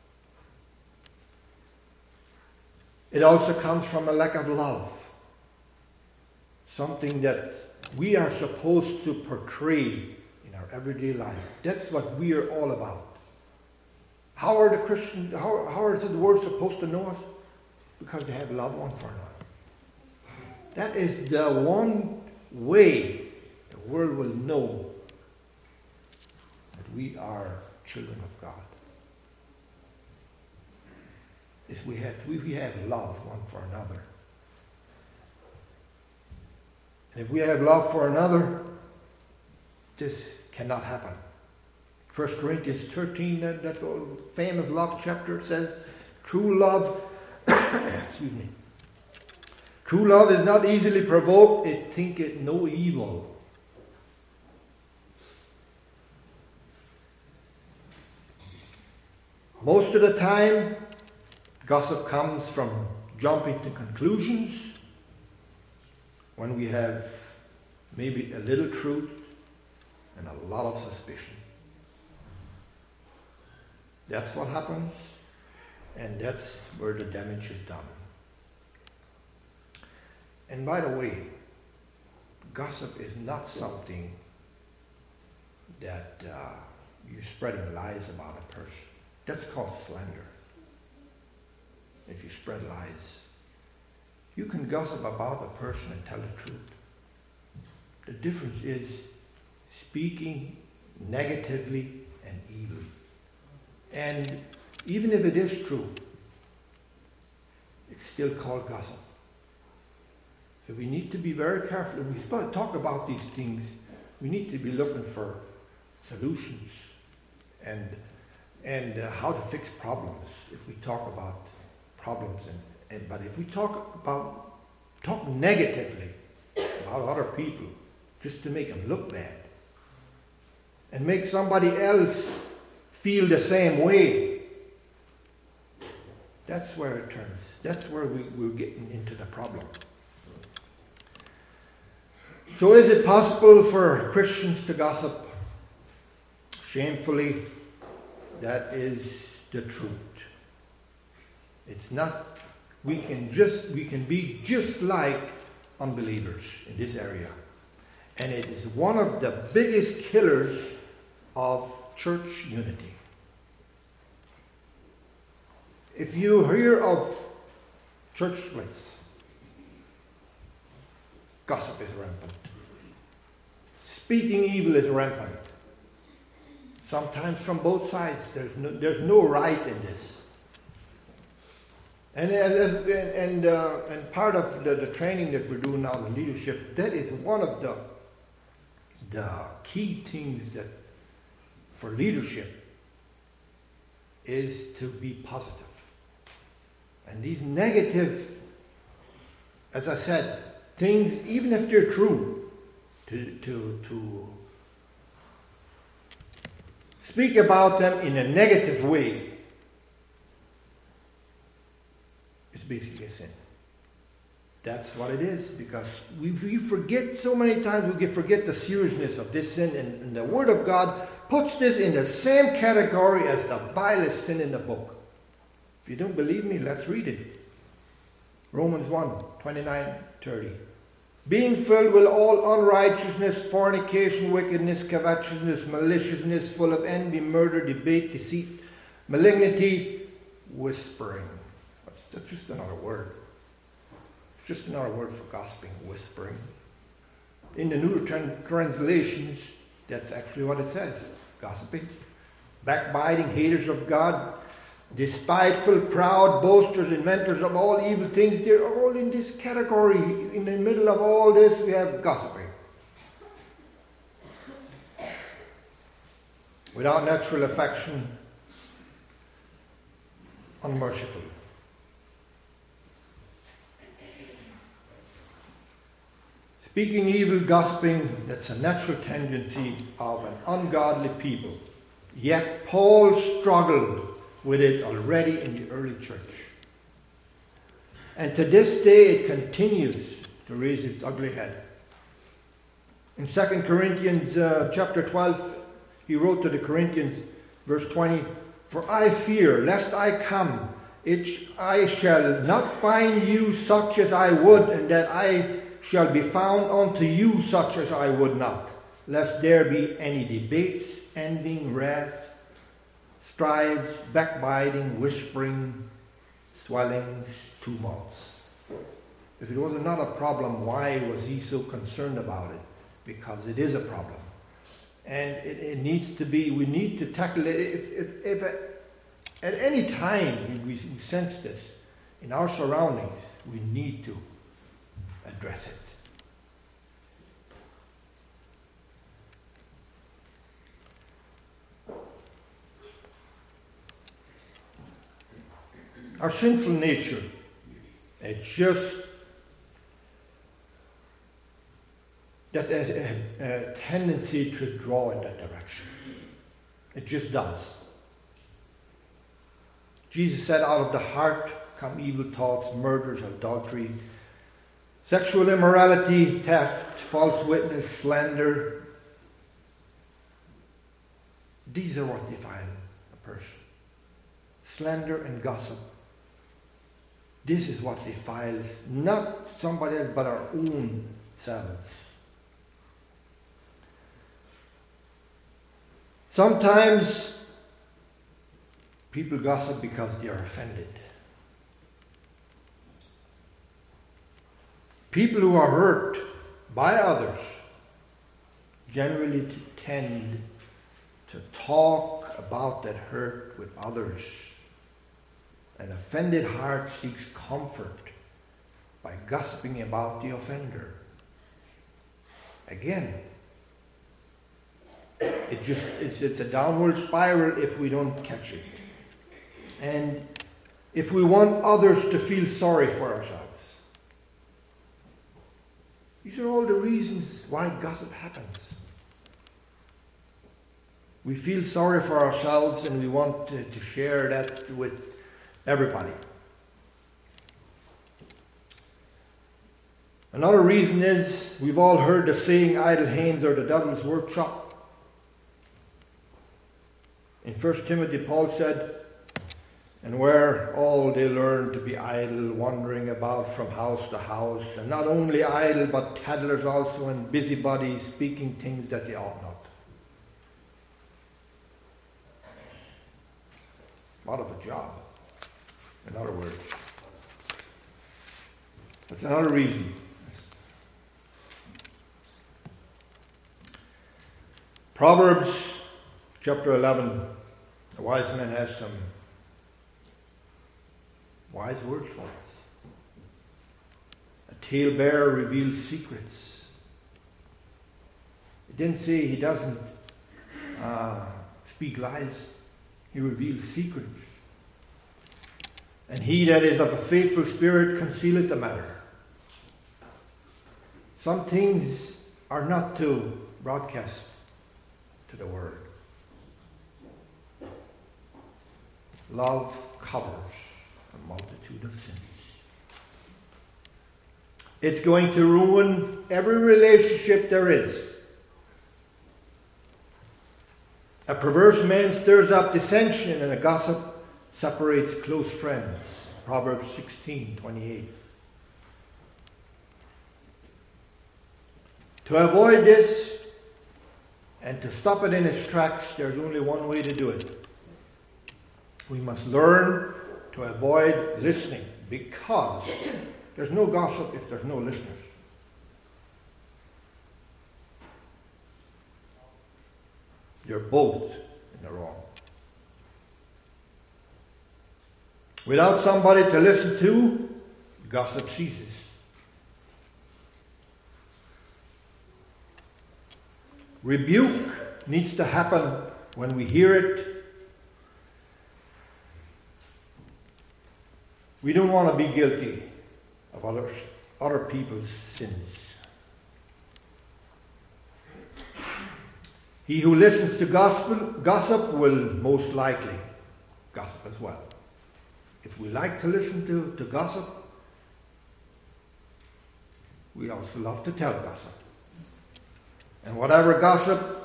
It also comes from a lack of love. Something that we are supposed to portray in our everyday life. That's what we are all about. How are the Christians, how, how is the world supposed to know us? Because they have love one for another. That is the one way the world will know that we are children of God. Is we have, we, we have love one for another. And if we have love for another, this cannot happen. First Corinthians thirteen, that, that famous love chapter says, true love, excuse me, true love is not easily provoked, it thinketh no evil. Most of the time, gossip comes from jumping to conclusions when we have maybe a little truth and a lot of suspicion. That's what happens, and that's where the damage is done. And by the way, gossip is not something that uh, you're spreading lies about a person. That's called slander. If you spread lies, you can gossip about a person and tell the truth. The difference is speaking negatively and evilly. And even if it is true, it's still called gossip. So we need to be very careful. When we talk about these things, we need to be looking for solutions and and uh, how to fix problems. If we talk about problems, and, and but if we talk about talk negatively about other people, just to make them look bad, and make somebody else feel the same way, that's where it turns. That's where we, we're getting into the problem. So is it possible for Christians to gossip? Shamefully, that is the truth. It's not we can just we can be just like unbelievers in this area. And it is one of the biggest killers of church unity. If you hear of church splits, gossip is rampant. Speaking evil is rampant. Sometimes from both sides. There's no, there's no right in this. And as, and uh, and part of the, the training that we're doing now in leadership, that is one of the the key things that for leadership is to be positive. And these negative, as I said, things, even if they're true, to to to speak about them in a negative way is basically a sin. That's what it is, because we, we forget so many times, we forget the seriousness of this sin, and, and the Word of God puts this in the same category as the vilest sin in the book. If you don't believe me, let's read it. Romans one, twenty-nine, thirty. Being filled with all unrighteousness, fornication, wickedness, covetousness, maliciousness, full of envy, murder, debate, deceit, malignity, whispering. That's just another word. It's just another word for gossiping, whispering. In the New translations, that's actually what it says. Gossiping, backbiting, haters of God, despiteful, proud, boasters, inventors of all evil things. They're all in this category. In the middle of all this, we have gossiping. Without natural affection, unmerciful. Speaking evil, gossiping, that's a natural tendency of an ungodly people. Yet Paul struggled with it already in the early church. And to this day it continues to raise its ugly head. In Second Corinthians uh, chapter twelve, he wrote to the Corinthians, verse twenty, "For I fear, lest I come, it I shall not find you such as I would, and that I shall be found unto you such as I would not, lest there be any debates, envying, wrath, strives, backbiting, whispering, swellings, tumults." If it was not a problem, why was he so concerned about it? Because it is a problem. And it, it needs to be, we need to tackle it. If, if, if at, at any time we, we sense this in our surroundings, we need to address it. Our sinful nature, it's just that a, a, a tendency to draw in that direction. It just does. Jesus said, out of the heart come evil thoughts, murders, adultery, sexual immorality, theft, false witness, slander. These are what defile a person. Slander and gossip. This is what defiles not somebody else but our own selves. Sometimes people gossip because they are offended. People who are hurt by others generally tend to talk about that hurt with others. An offended heart seeks comfort by gossiping about the offender. Again, it just it's, it's a downward spiral if we don't catch it. And if we want others to feel sorry for ourselves. These are all the reasons why gossip happens. We feel sorry for ourselves and we want to, to share that with everybody. Another reason is we've all heard the saying, idle hands are the devil's workshop. In First Timothy, Paul said, and where all they learn to be idle, wandering about from house to house, and not only idle, but tattlers also, and busybodies, speaking things that they ought not. What of a job, in other words. That's another reason. Proverbs chapter eleven, the wise man has some wise words for us. A talebearer reveals secrets. It didn't say he doesn't uh, speak lies. He reveals secrets. And he that is of a faithful spirit concealeth the matter. Some things are not to broadcast to the world. Love covers a multitude of sins. It's going to ruin every relationship there is. A perverse man stirs up dissension, and a gossip separates close friends. Proverbs sixteen twenty-eight. To avoid this and to stop it in its tracks, there's only one way to do it. We must learn to avoid listening, because there's no gossip if there's no listeners. You're both in the wrong. Without somebody to listen to, gossip ceases. Rebuke needs to happen when we hear it. We don't want to be guilty of others, other people's sins. He who listens to gossip, gossip will most likely gossip as well. If we like to listen to, to gossip, we also love to tell gossip. And whatever gossip,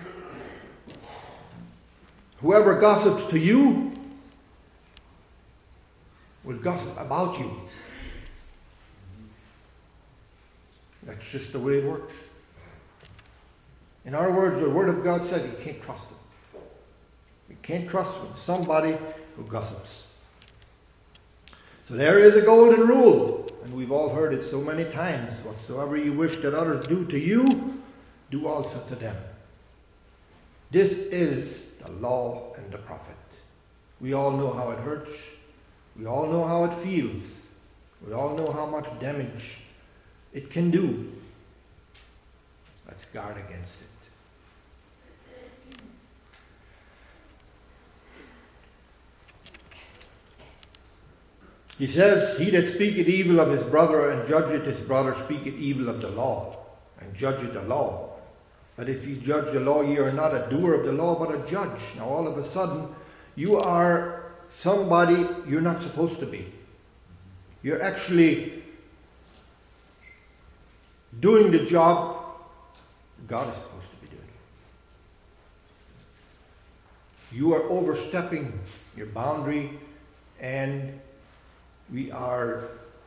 whoever gossips to you will gossip about you. That's just the way it works. In other words, the Word of God said you can't trust them. You can't trust somebody who gossips. So there is a golden rule, and we've all heard it so many times. Whatsoever you wish that others do to you, do also to them. This is the law and the prophet. We all know how it hurts. We all know how it feels. We all know how much damage it can do. Let's guard against it. He says, he that speaketh evil of his brother and judgeth his brother speaketh evil of the law, and judgeth the law. But if you judge the law, ye are not a doer of the law, but a judge. Now all of a sudden, you are somebody you're not supposed to be. You're actually doing the job God is supposed to be doing. You are overstepping your boundary, and we are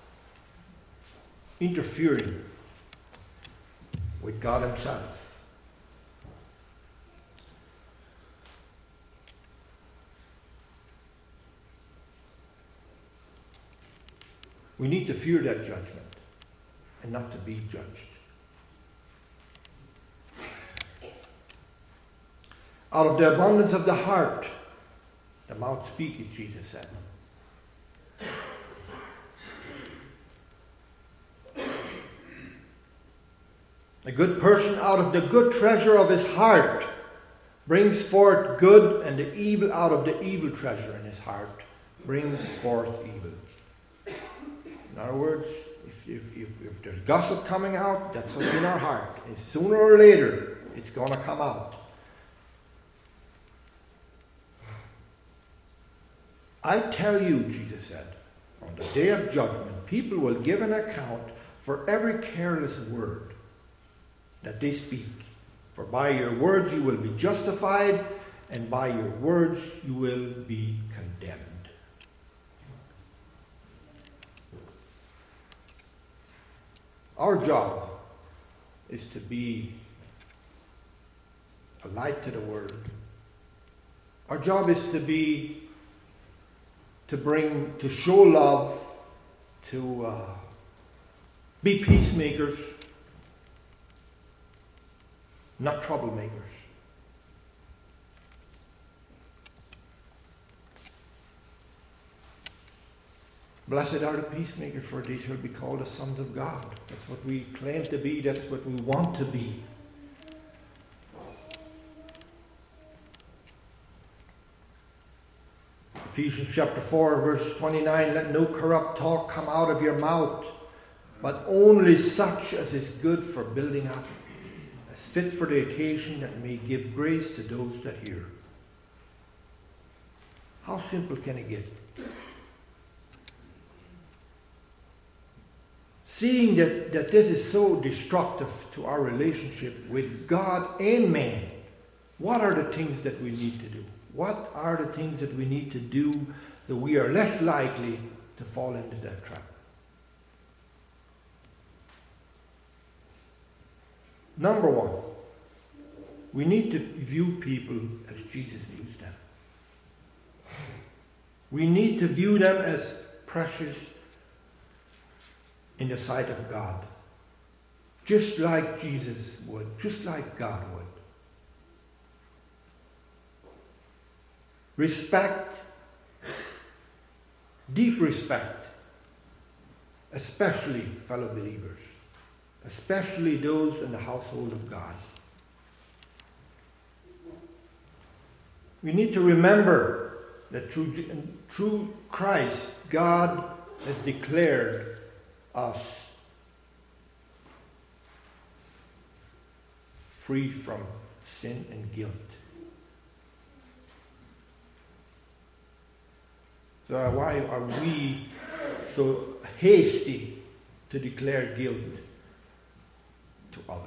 interfering with God Himself. We need to fear that judgment and not to be judged. Out of the abundance of the heart, the mouth speaketh, Jesus said. A good person out of the good treasure of his heart brings forth good, and the evil out of the evil treasure in his heart brings forth evil. In other words, if, if, if, if there's gossip coming out, that's what's in our heart. And sooner or later, it's going to come out. I tell you, Jesus said, on the day of judgment, people will give an account for every careless word that they speak. For by your words you will be justified, and by your words you will be condemned. Our job is to be a light to the world. Our job is to be, to bring, to show love, to uh, be peacemakers, not troublemakers. Blessed are the peacemakers, for they shall be called the sons of God. That's what we claim to be. That's what we want to be. Ephesians chapter four, verse twenty-nine, let no corrupt talk come out of your mouth, but only such as is good for building up, as fit for the occasion, that may give grace to those that hear. How simple can it get? Seeing that, that this is so destructive to our relationship with God and man, what are the things that we need to do? What are the things that we need to do that we are less likely to fall into that trap? Number one, we need to view people as Jesus views them. We need to view them as precious in the sight of God, just like Jesus would, just like God would. Respect, deep respect, especially fellow believers, especially those in the household of God. We need to remember that through, through Christ, God has declared us free from sin and guilt. So why are we so hasty to declare guilt to others?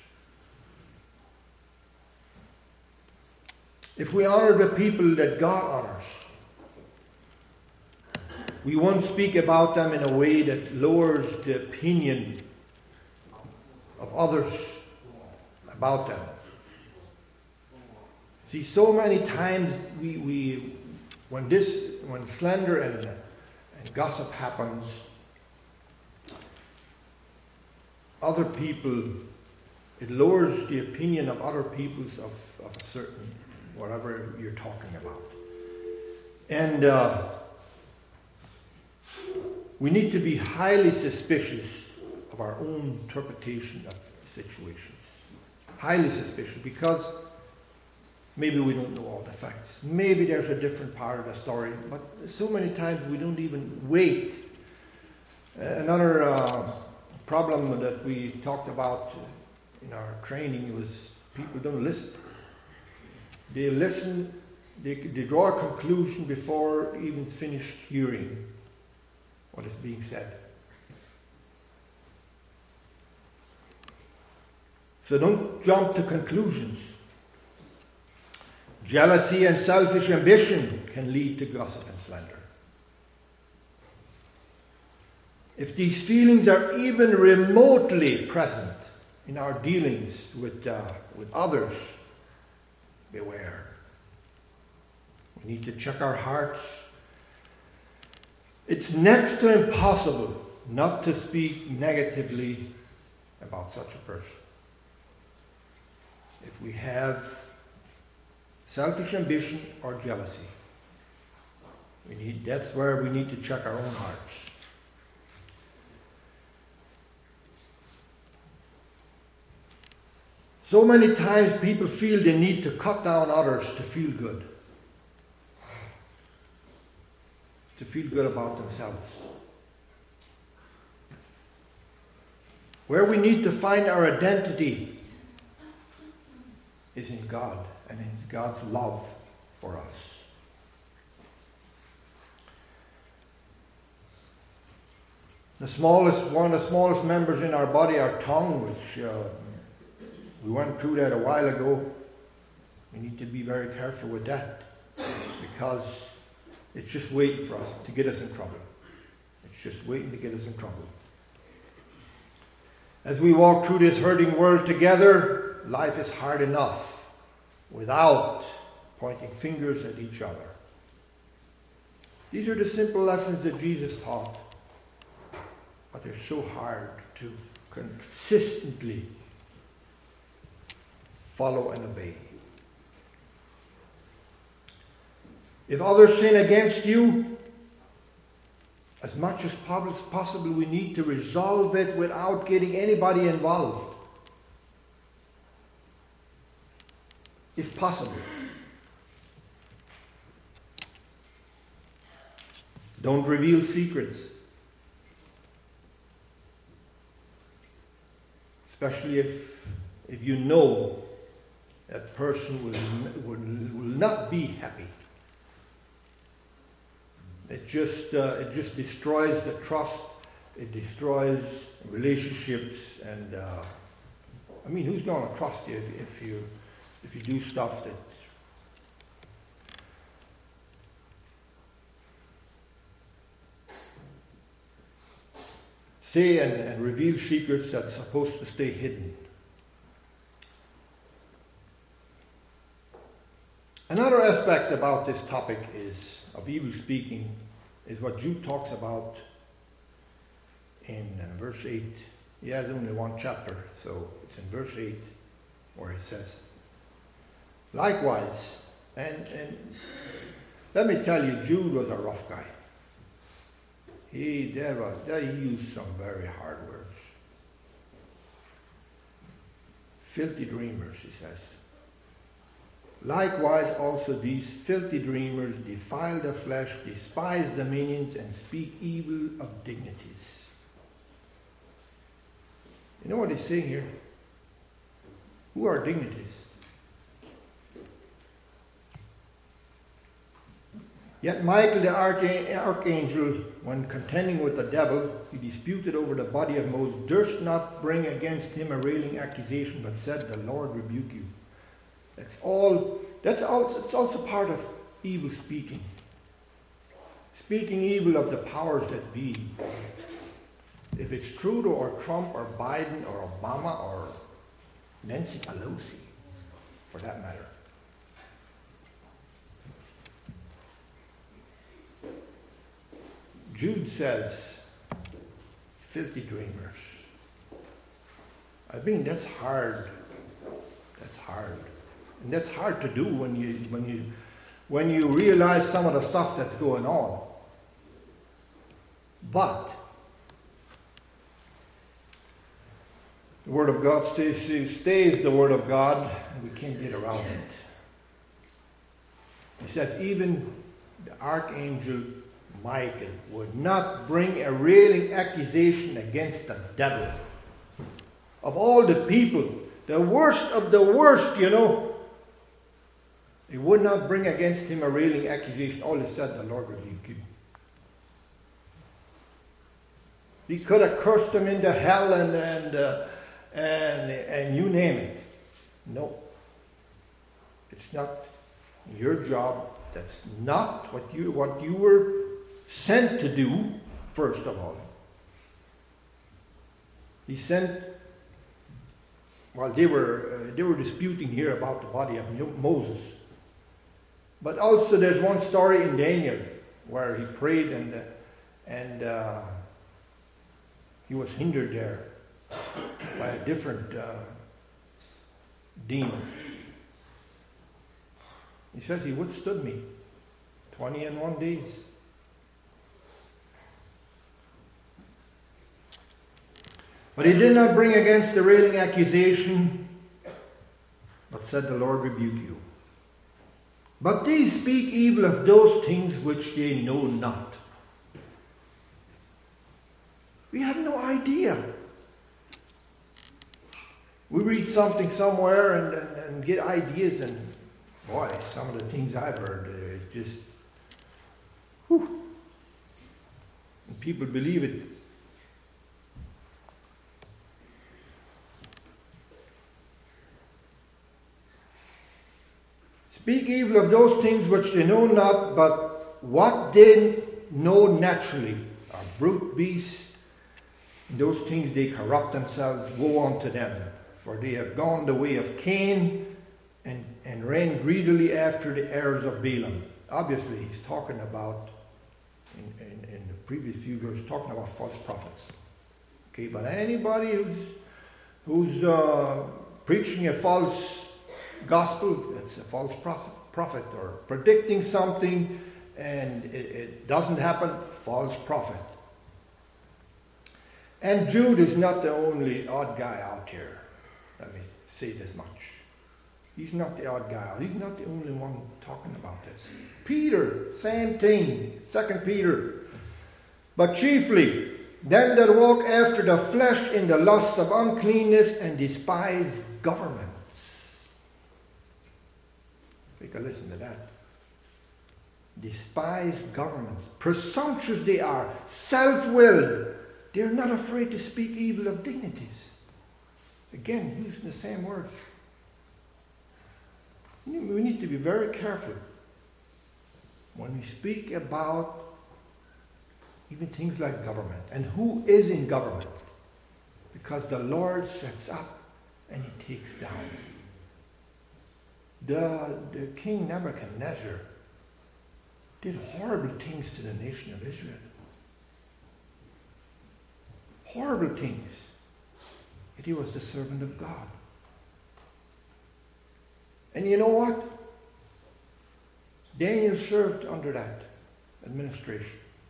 If we honor the people that God honors, we won't speak about them in a way that lowers the opinion of others about them. See, so many times we, we when this, when slander and, and gossip happens, other people, it lowers the opinion of other peoples of, of a certain, whatever you're talking about. And uh, we need to be highly suspicious of our own interpretation of situations. Highly suspicious, because maybe we don't know all the facts. Maybe there's a different part of the story, but so many times we don't even wait. Uh, another uh, problem that we talked about in our training was people don't listen. They listen, they, they draw a conclusion before even finished hearing what is being said. So don't jump to conclusions. Jealousy and selfish ambition can lead to gossip and slander. If these feelings are even remotely present in our dealings with, uh, with others, beware. We need to check our hearts. It's next to impossible not to speak negatively about such a person. If we have selfish ambition or jealousy, we need, that's where we need to check our own hearts. So many times people feel they need to cut down others to feel good. To feel good about themselves. Where we need to find our identity is in God and in God's love for us. The smallest, one of the smallest members in our body, our tongue, which uh, we went through that a while ago. We need to be very careful with that, because it's just waiting for us to get us in trouble. It's just waiting to get us in trouble. As we walk through this hurting world together, life is hard enough without pointing fingers at each other. These are the simple lessons that Jesus taught, but they're so hard to consistently follow and obey. If others sin against you, as much as possible, we need to resolve it without getting anybody involved, if possible. Don't reveal secrets, especially if if you know that person will, will, will not be happy. It just uh, it just destroys the trust. It destroys relationships, and uh, I mean, who's going to trust you if, if you if you do stuff that say and, and reveal secrets that's supposed to stay hidden? Another aspect about this topic is of evil speaking is what Jude talks about in uh, verse eight. He has only one chapter, so it's in verse eight where it says, likewise, and, and let me tell you, Jude was a rough guy. He, there was, there he used some very hard words. Filthy dreamers, he says. Likewise, also these filthy dreamers defile the flesh, despise dominions, and speak evil of dignities. You know what he's saying here? Who are dignities? Yet Michael the archangel, when contending with the devil, he disputed over the body of Moses, durst not bring against him a railing accusation, but said, the Lord rebuke you. That's all, that's also, it's also part of evil speaking. Speaking evil of the powers that be. If it's Trudeau or Trump or Biden or Obama or Nancy Pelosi, for that matter. Jude says, filthy dreamers. I mean, that's hard. That's hard. And that's hard to do when you when you when you realize some of the stuff that's going on. But the Word of God stays, stays the Word of God, and we can't get around it. He says, even the archangel Michael would not bring a railing accusation against the devil. Of all the people, the worst of the worst, you know, he would not bring against him a railing accusation. All he said, the Lord rebuke you. He could have cursed him into hell and and uh, and and you name it. No, it's not your job. That's not what you what you were sent to do. First of all, he sent. Well, they were uh, they were disputing here about the body of Moses. But also there's one story in Daniel where he prayed and uh, and uh, he was hindered there by a different uh, demon. He says he withstood me twenty and one days. But he did not bring against the railing accusation, but said, the Lord rebuke you. But these speak evil of those things which they know not. We have no idea. We read something somewhere and, and, and get ideas, and boy, some of the things I've heard uh, is just, whew. And people believe it. Speak evil of those things which they know not, but what they know naturally are brute beasts, In those things they corrupt themselves, woe unto them, for they have gone the way of Cain and, and ran greedily after the heirs of Balaam. Obviously, he's talking about, in, in, in the previous few verses, talking about false prophets. Okay, but anybody who's, who's uh, preaching a false gospel, it's a false prophet, prophet or predicting something and it, it doesn't happen, false prophet. And Jude is not the only odd guy out here. Let me say this much. He's not the odd guy out. He's not the only one talking about this. Peter, same thing. Second Peter. But chiefly, them that walk after the flesh in the lusts of uncleanness and despise governments. Take a listen to that. Despise governments. Presumptuous they are. Self-willed. They're not afraid to speak evil of dignities. Again, using the same words. We need to be very careful when we speak about even things like government and who is in government. Because the Lord sets up and he takes down. The, the King Nebuchadnezzar did horrible things to the nation of Israel. Horrible things. Yet he was the servant of God. And you know what? Daniel served under that administration.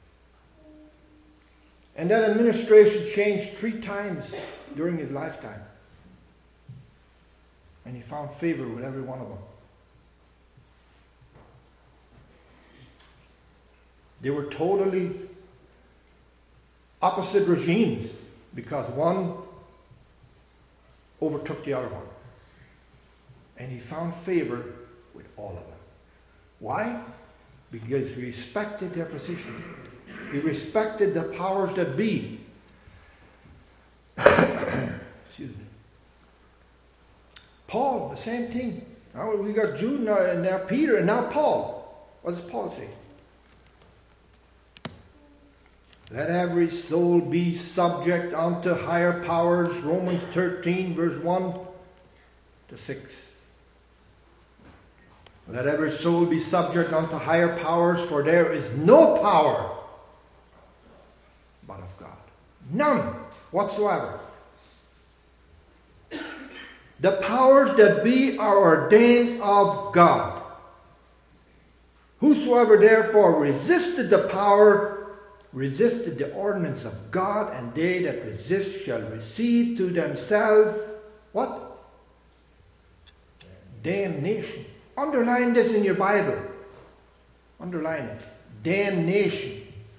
And that administration changed three times during his lifetime. And he found favor with every one of them. They were totally opposite regimes because one overtook the other one. And he found favor with all of them. Why? Because he respected their position. He respected the powers that be. Excuse me. Paul, the same thing. Now we got Jude, now, and now Peter, and now Paul. What does Paul say? Let every soul be subject unto higher powers. Romans thirteen, verse one to six. Let every soul be subject unto higher powers, for there is no power but of God. None whatsoever. The powers that be are ordained of God. Whosoever therefore resisted the power, resisted the ordinance of God, and they that resist shall receive to themselves, what? Damnation. Underline this in your Bible. Underline it. Damnation.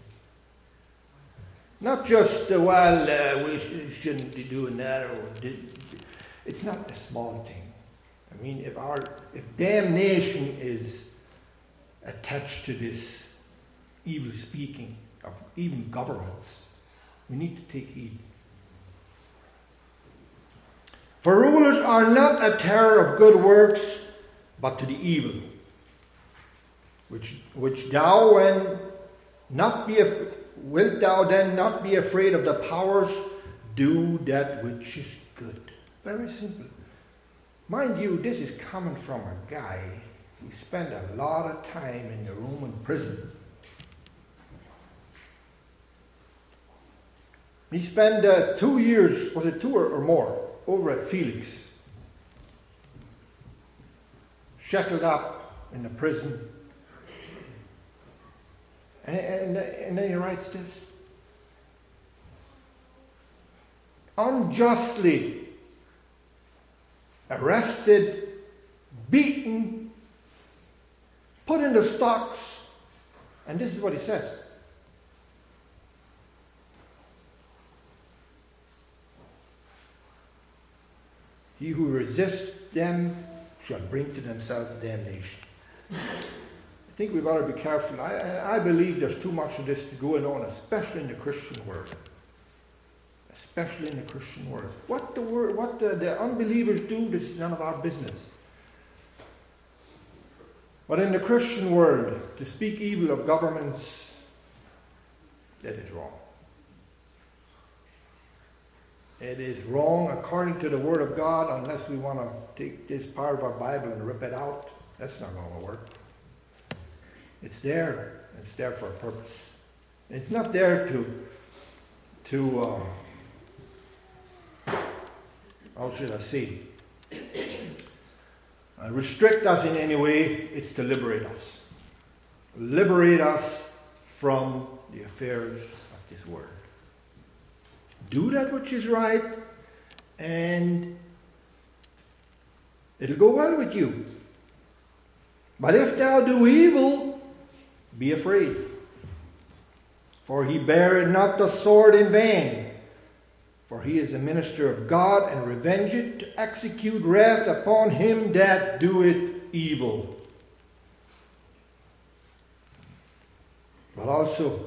Not just, uh, well, uh, we sh- shouldn't be doing that. Or did, it's not a small thing. I mean, if our if damnation is attached to this evil speaking of even governments, we need to take heed. For rulers are not a terror of good works, but to the evil, which which thou when not be af- wilt thou then not be afraid of the powers? Do that which is good. Very simple. Mind you, this is coming from a guy who spent a lot of time in the Roman prison. He spent uh, two years, was it two or, or more, over at Felix. Shackled up in the prison. And, and, and then he writes this. Unjustly arrested, beaten, put in the stocks. And this is what he says. He who resists them shall bring to themselves damnation. I think we've got to be careful. I, I believe there's too much of this going on, especially in the Christian world. Especially in the Christian world. What the word, what the, the unbelievers do, this is none of our business. But in the Christian world, to speak evil of governments, that is wrong. It is wrong according to the Word of God unless we want to take this part of our Bible and rip it out. That's not going to work. It's there. It's there for a purpose. It's not there to, to uh, how should I say, uh, restrict us in any way. It's to liberate us. Liberate us from the affairs of this world. Do that which is right, and it'll go well with you. But if thou do evil, be afraid. For he beareth not the sword in vain. For he is a minister of God, and revengeth to execute wrath upon him that doeth evil. But also,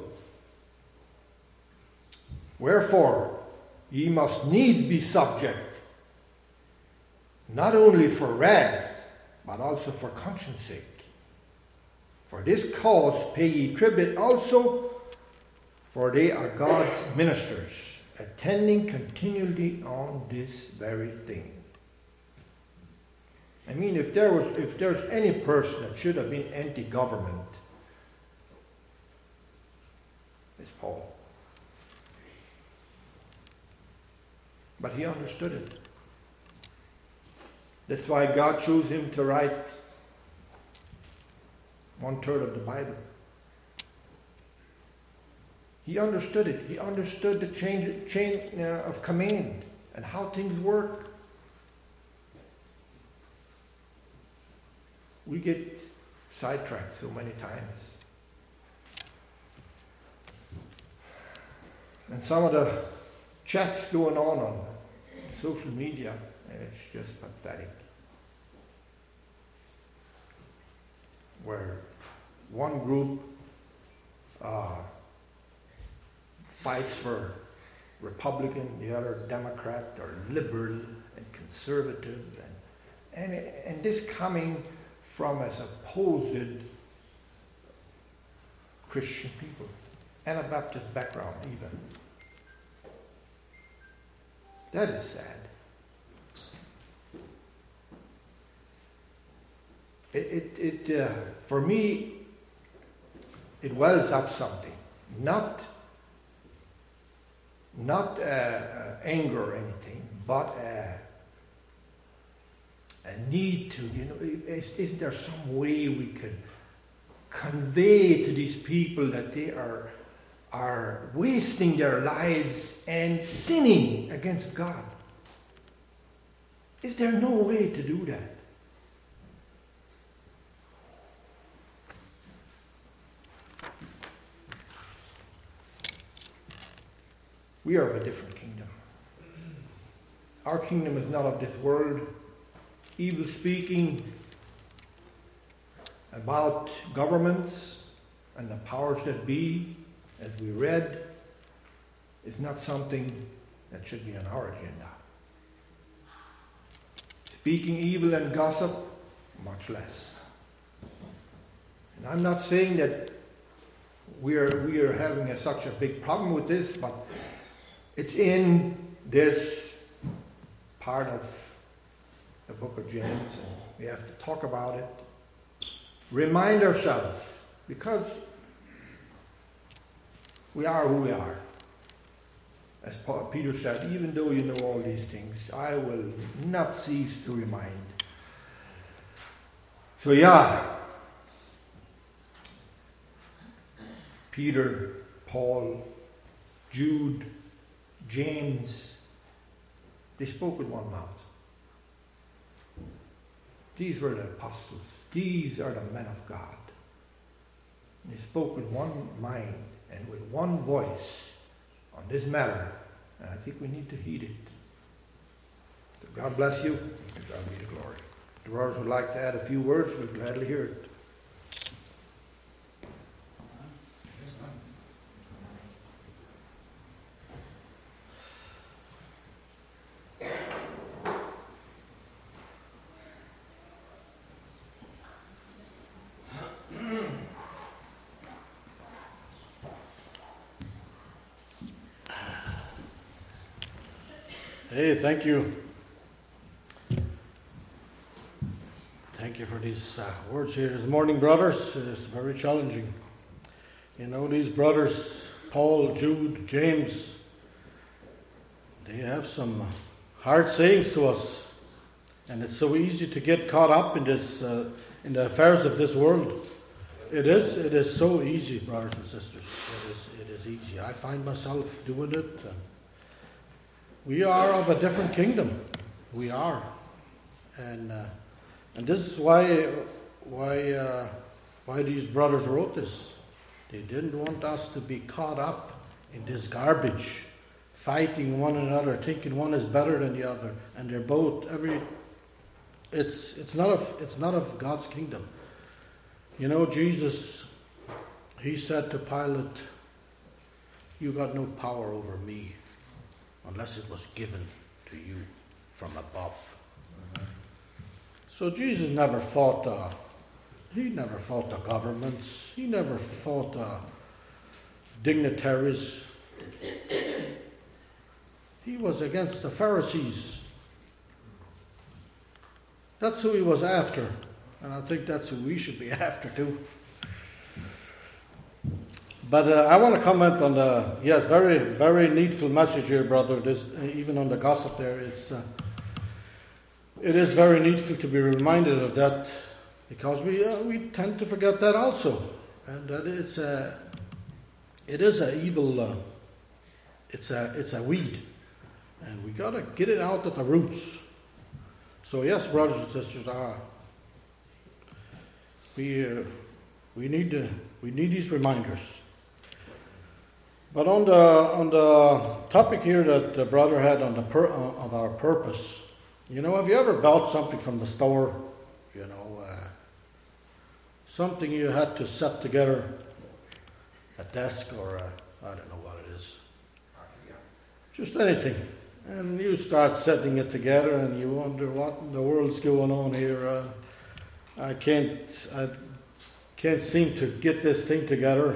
wherefore ye must needs be subject, not only for wrath, but also for conscience sake. For this cause pay ye tribute also, for they are God's ministers, attending continually on this very thing. I mean, if there was, if there's any person that should have been anti-government, it's Paul. But he understood it. That's why God chose him to write one third of the Bible. He understood it. He understood the chain, chain uh, of command and how things work. We get sidetracked so many times. And some of the chats going on on social media, it's just pathetic. Where one group uh, fights for Republican, the other Democrat, or liberal and conservative, and and, and this coming from a supposed Christian people, Anabaptist background even. That is sad. It, it, it uh, for me, it wells up something. Not, not uh, uh, anger or anything, but uh, a need to, you know, is, is there some way we could convey to these people that they are are wasting their lives and sinning against God? Is there no way to do that? We are of a different kingdom. Our kingdom is not of this world. Evil speaking about governments and the powers that be, as we read, is not something that should be on our agenda. Speaking evil and gossip, much less. And I'm not saying that we are we are having a, such a big problem with this, but it's in this part of the book of James, and we have to talk about it. Remind ourselves, because we are who we are. As Paul, Peter said, even though you know all these things, I will not cease to remind. So yeah, Peter, Paul, Jude, James, they spoke with one mouth. These were the apostles. These are the men of God. And they spoke with one mind and with one voice on this matter. And I think we need to heed it. So God bless you. And God be the glory. The brothers would like to add a few words. We'd gladly hear it. Hey, thank you. Thank you for these uh, words here this morning, brothers. It's very challenging. You know, these brothers, Paul, Jude, James, they have some hard sayings to us. And it's so easy to get caught up in this, uh, in the affairs of this world. It is, it is so easy, brothers and sisters. It is, it is easy. I find myself doing it. And we are of a different kingdom. We are. And uh, and this is why why uh, why these brothers wrote this. They didn't want us to be caught up in this garbage, fighting one another, thinking one is better than the other, and they're both every. It's it's not of it's not of God's kingdom. You know, Jesus, he said to Pilate, "You got no power over me, unless it was given to you from above." So Jesus never fought. Uh, he never fought the governments. He never fought uh, dignitaries. He was against the Pharisees. That's who he was after, and I think that's who we should be after too. But uh, I want to comment on the yes, very very needful message here, brother. This uh, even on the gossip there, it's. Uh, It is very needful to be reminded of that, because we uh, we tend to forget that also, and that it's a it is a evil uh, it's a it's a weed, and we got to get it out at the roots. So yes, brothers and sisters, uh, we uh, we need to, we need these reminders. But on the on the topic here that the brother had on the per, uh, of our purpose. You know, have you ever bought something from the store? You know, uh, something you had to set together, a desk or a, I don't know what it is. Just anything. And you start setting it together and you wonder what in the world's going on here. Uh, I can't, I can't seem to get this thing together.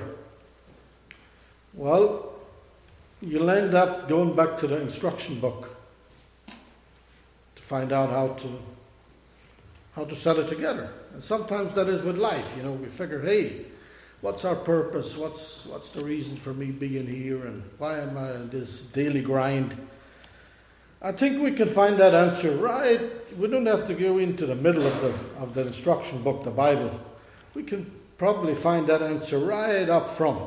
Well, you'll end up going back to the instruction book. Find out how to how to set it together. And sometimes that is with life. You know, we figure, hey, what's our purpose? What's what's the reason for me being here? And why am I in this daily grind? I think we can find that answer right. We don't have to go into the middle of the of the instruction book, the Bible. We can probably find that answer right up front.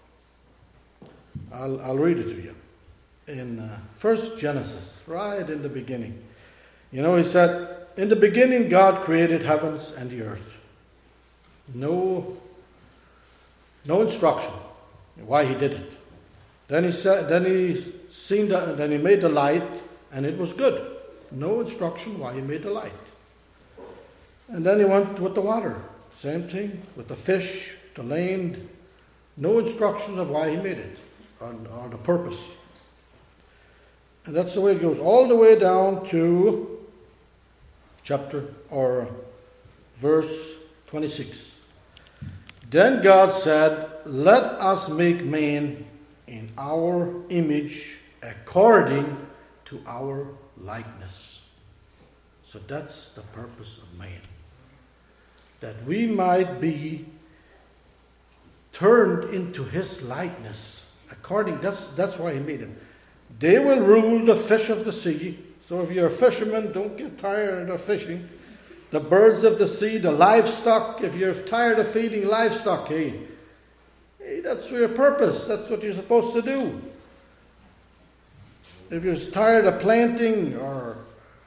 I'll I'll read it to you. In uh, First Genesis, right in the beginning. You know, he said, in the beginning God created heavens and the earth. No, no instruction why he did it. Then he said, then he seen the, then he made the light, and it was good. No instruction why he made the light. And then he went with the water. Same thing with the fish, the land. No instructions of why he made it, or, or the purpose. And that's the way it goes, all the way down to chapter or verse twenty-six. Then God said, "Let us make man in our image, according to our likeness." So that's the purpose of man. That we might be turned into his likeness. According, that's that's why he made him. They will rule the fish of the sea. So if you're a fisherman, don't get tired of fishing. The birds of the sea, the livestock, if you're tired of feeding livestock, hey, hey, that's your purpose. That's what you're supposed to do. If you're tired of planting, or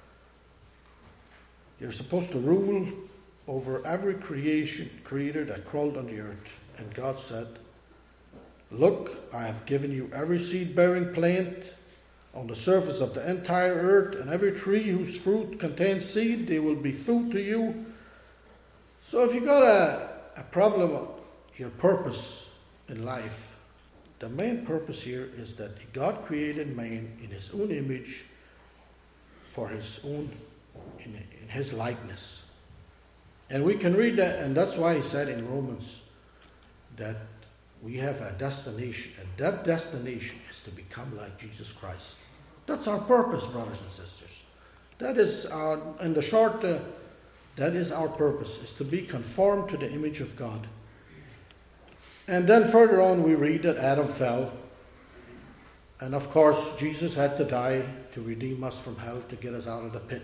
you're supposed to rule over every creation, creator that crawled on the earth. And God said, "Look, I have given you every seed-bearing plant on the surface of the entire earth, and every tree whose fruit contains seed, they will be food to you." So if you got a, a problem of your purpose in life, the main purpose here is that God created man in his own image for his own, in, in his likeness. And we can read that, and that's why he said in Romans that we have a destination, and that destination is to become like Jesus Christ. That's our purpose, brothers and sisters. That is, uh, in the short, uh, that is our purpose, is to be conformed to the image of God. And then further on we read that Adam fell. And of course, Jesus had to die to redeem us from hell, to get us out of the pit.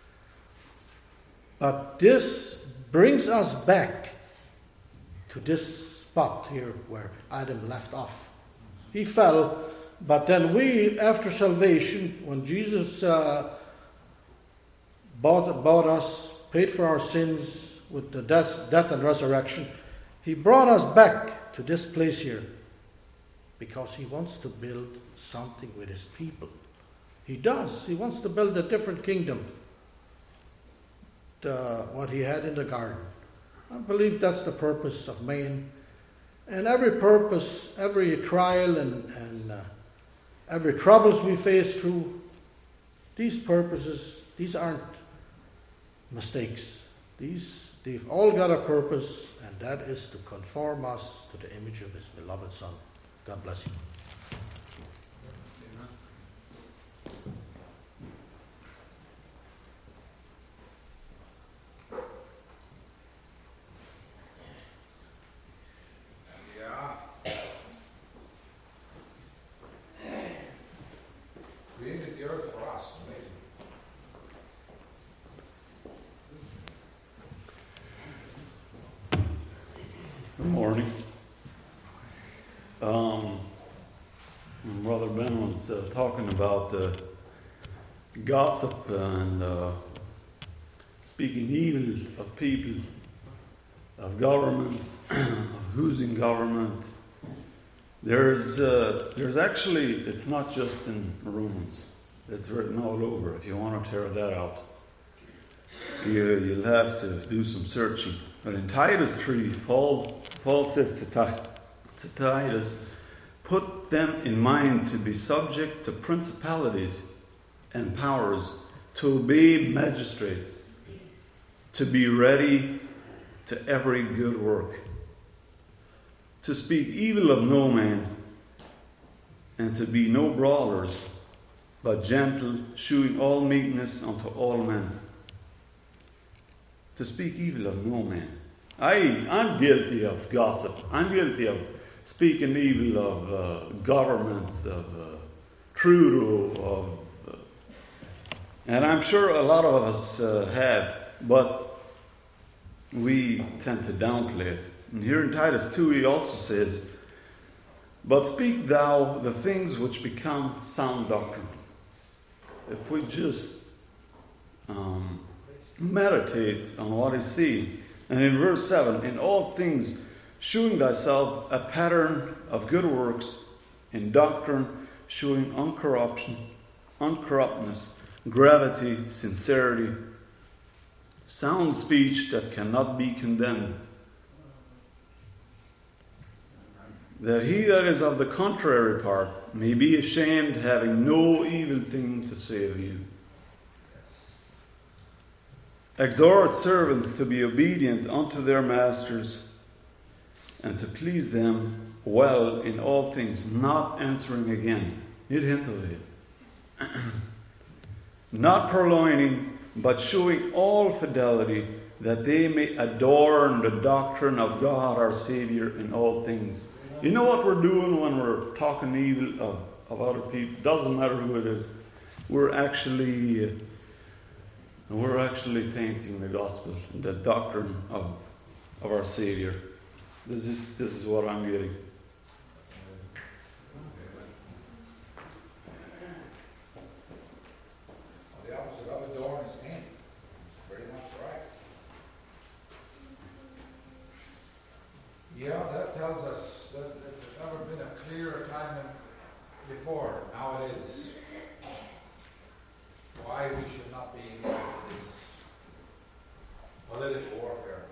But this brings us back to this spot here where Adam left off. He fell, but then we, after salvation, when Jesus uh, bought, bought us, paid for our sins with the death, death and resurrection, he brought us back to this place here because he wants to build something with his people. He does. He wants to build a different kingdom to what he had in the garden. I believe that's the purpose of man. And every purpose, every trial and, and uh, every troubles we face through, these purposes, these aren't mistakes. These, they've all got a purpose, and that is to conform us to the image of his beloved Son. God bless you. Created the earth for us. Amazing. Good morning. Um, Brother Ben was uh, talking about uh, gossip and uh, speaking evil of people, of governments, of who's in government. There's, uh, there's actually, it's not just in Romans. It's written all over. If you want to tear that out, you, you'll have to do some searching. But in Titus three, Paul, Paul says to, Ti- to Titus, put them in mind to be subject to principalities and powers, to obey magistrates, to be ready to every good work, to speak evil of no man, and to be no brawlers, but gentle, shewing all meekness unto all men. To speak evil of no man. I, I'm guilty of gossip. I'm guilty of speaking evil of uh, governments, of uh, Trudeau, of, uh, and I'm sure a lot of us uh, have, but we tend to downplay it. And here in Titus two, he also says, but speak thou the things which become sound doctrine. If we just um, meditate on what is seen. And in verse seven, in all things, shewing thyself a pattern of good works, in doctrine, shewing uncorruption, uncorruptness, gravity, sincerity, sound speech that cannot be condemned. That he that is of the contrary part may be ashamed, having no evil thing to say of you. Exhort servants to be obedient unto their masters, and to please them well in all things, not answering again. It hinted it. Not purloining, but showing all fidelity, that they may adorn the doctrine of God our Savior in all things. You know what we're doing when we're talking evil of, of other people? Doesn't matter who it is. We're actually... Uh, And we're actually tainting the gospel, the doctrine of, of our Savior. This is, this is what I'm getting. Well, the opposite of adorn is taint. It's pretty much right. Yeah, that tells us that there's never been a clearer time than before. Now it is. Why we should not be involved in this political warfare.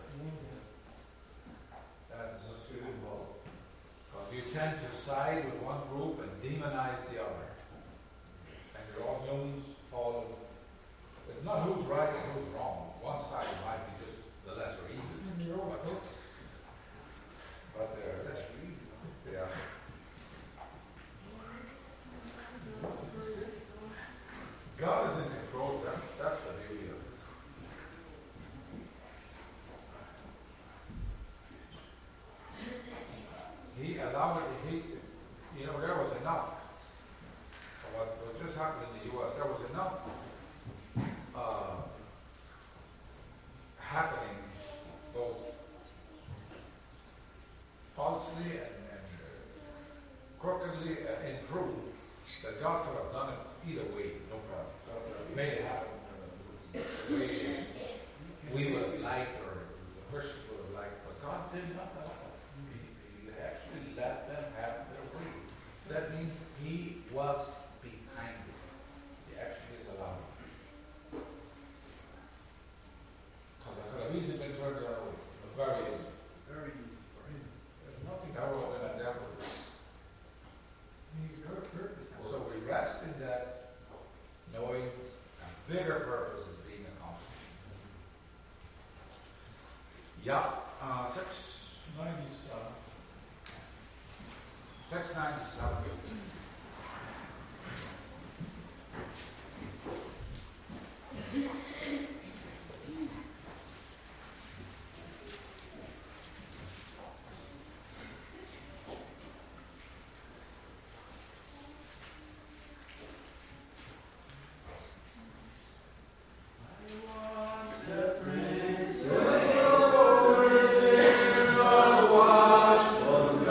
That's suitable. Because you tend to side with one group and demonize the other. And you're all humans, fallen. It's not who's right and who's wrong. One side might be just the lesser evil. But, but uh, lesser evil. Yeah. that God could have done it either way, no problem. God could have made it happen uh, the way we would have liked or the Christians would have liked, but God did not allow it. He, he actually let them have their way. That means He was behind it. He actually allowed it. Because I could have easily been turned the other way. Very easy. Very easy for him. There's nothing that would have been a devil. So we rest in that, knowing a bigger purpose is being accomplished. Yeah, uh, six ninety-seven. Six ninety-seven.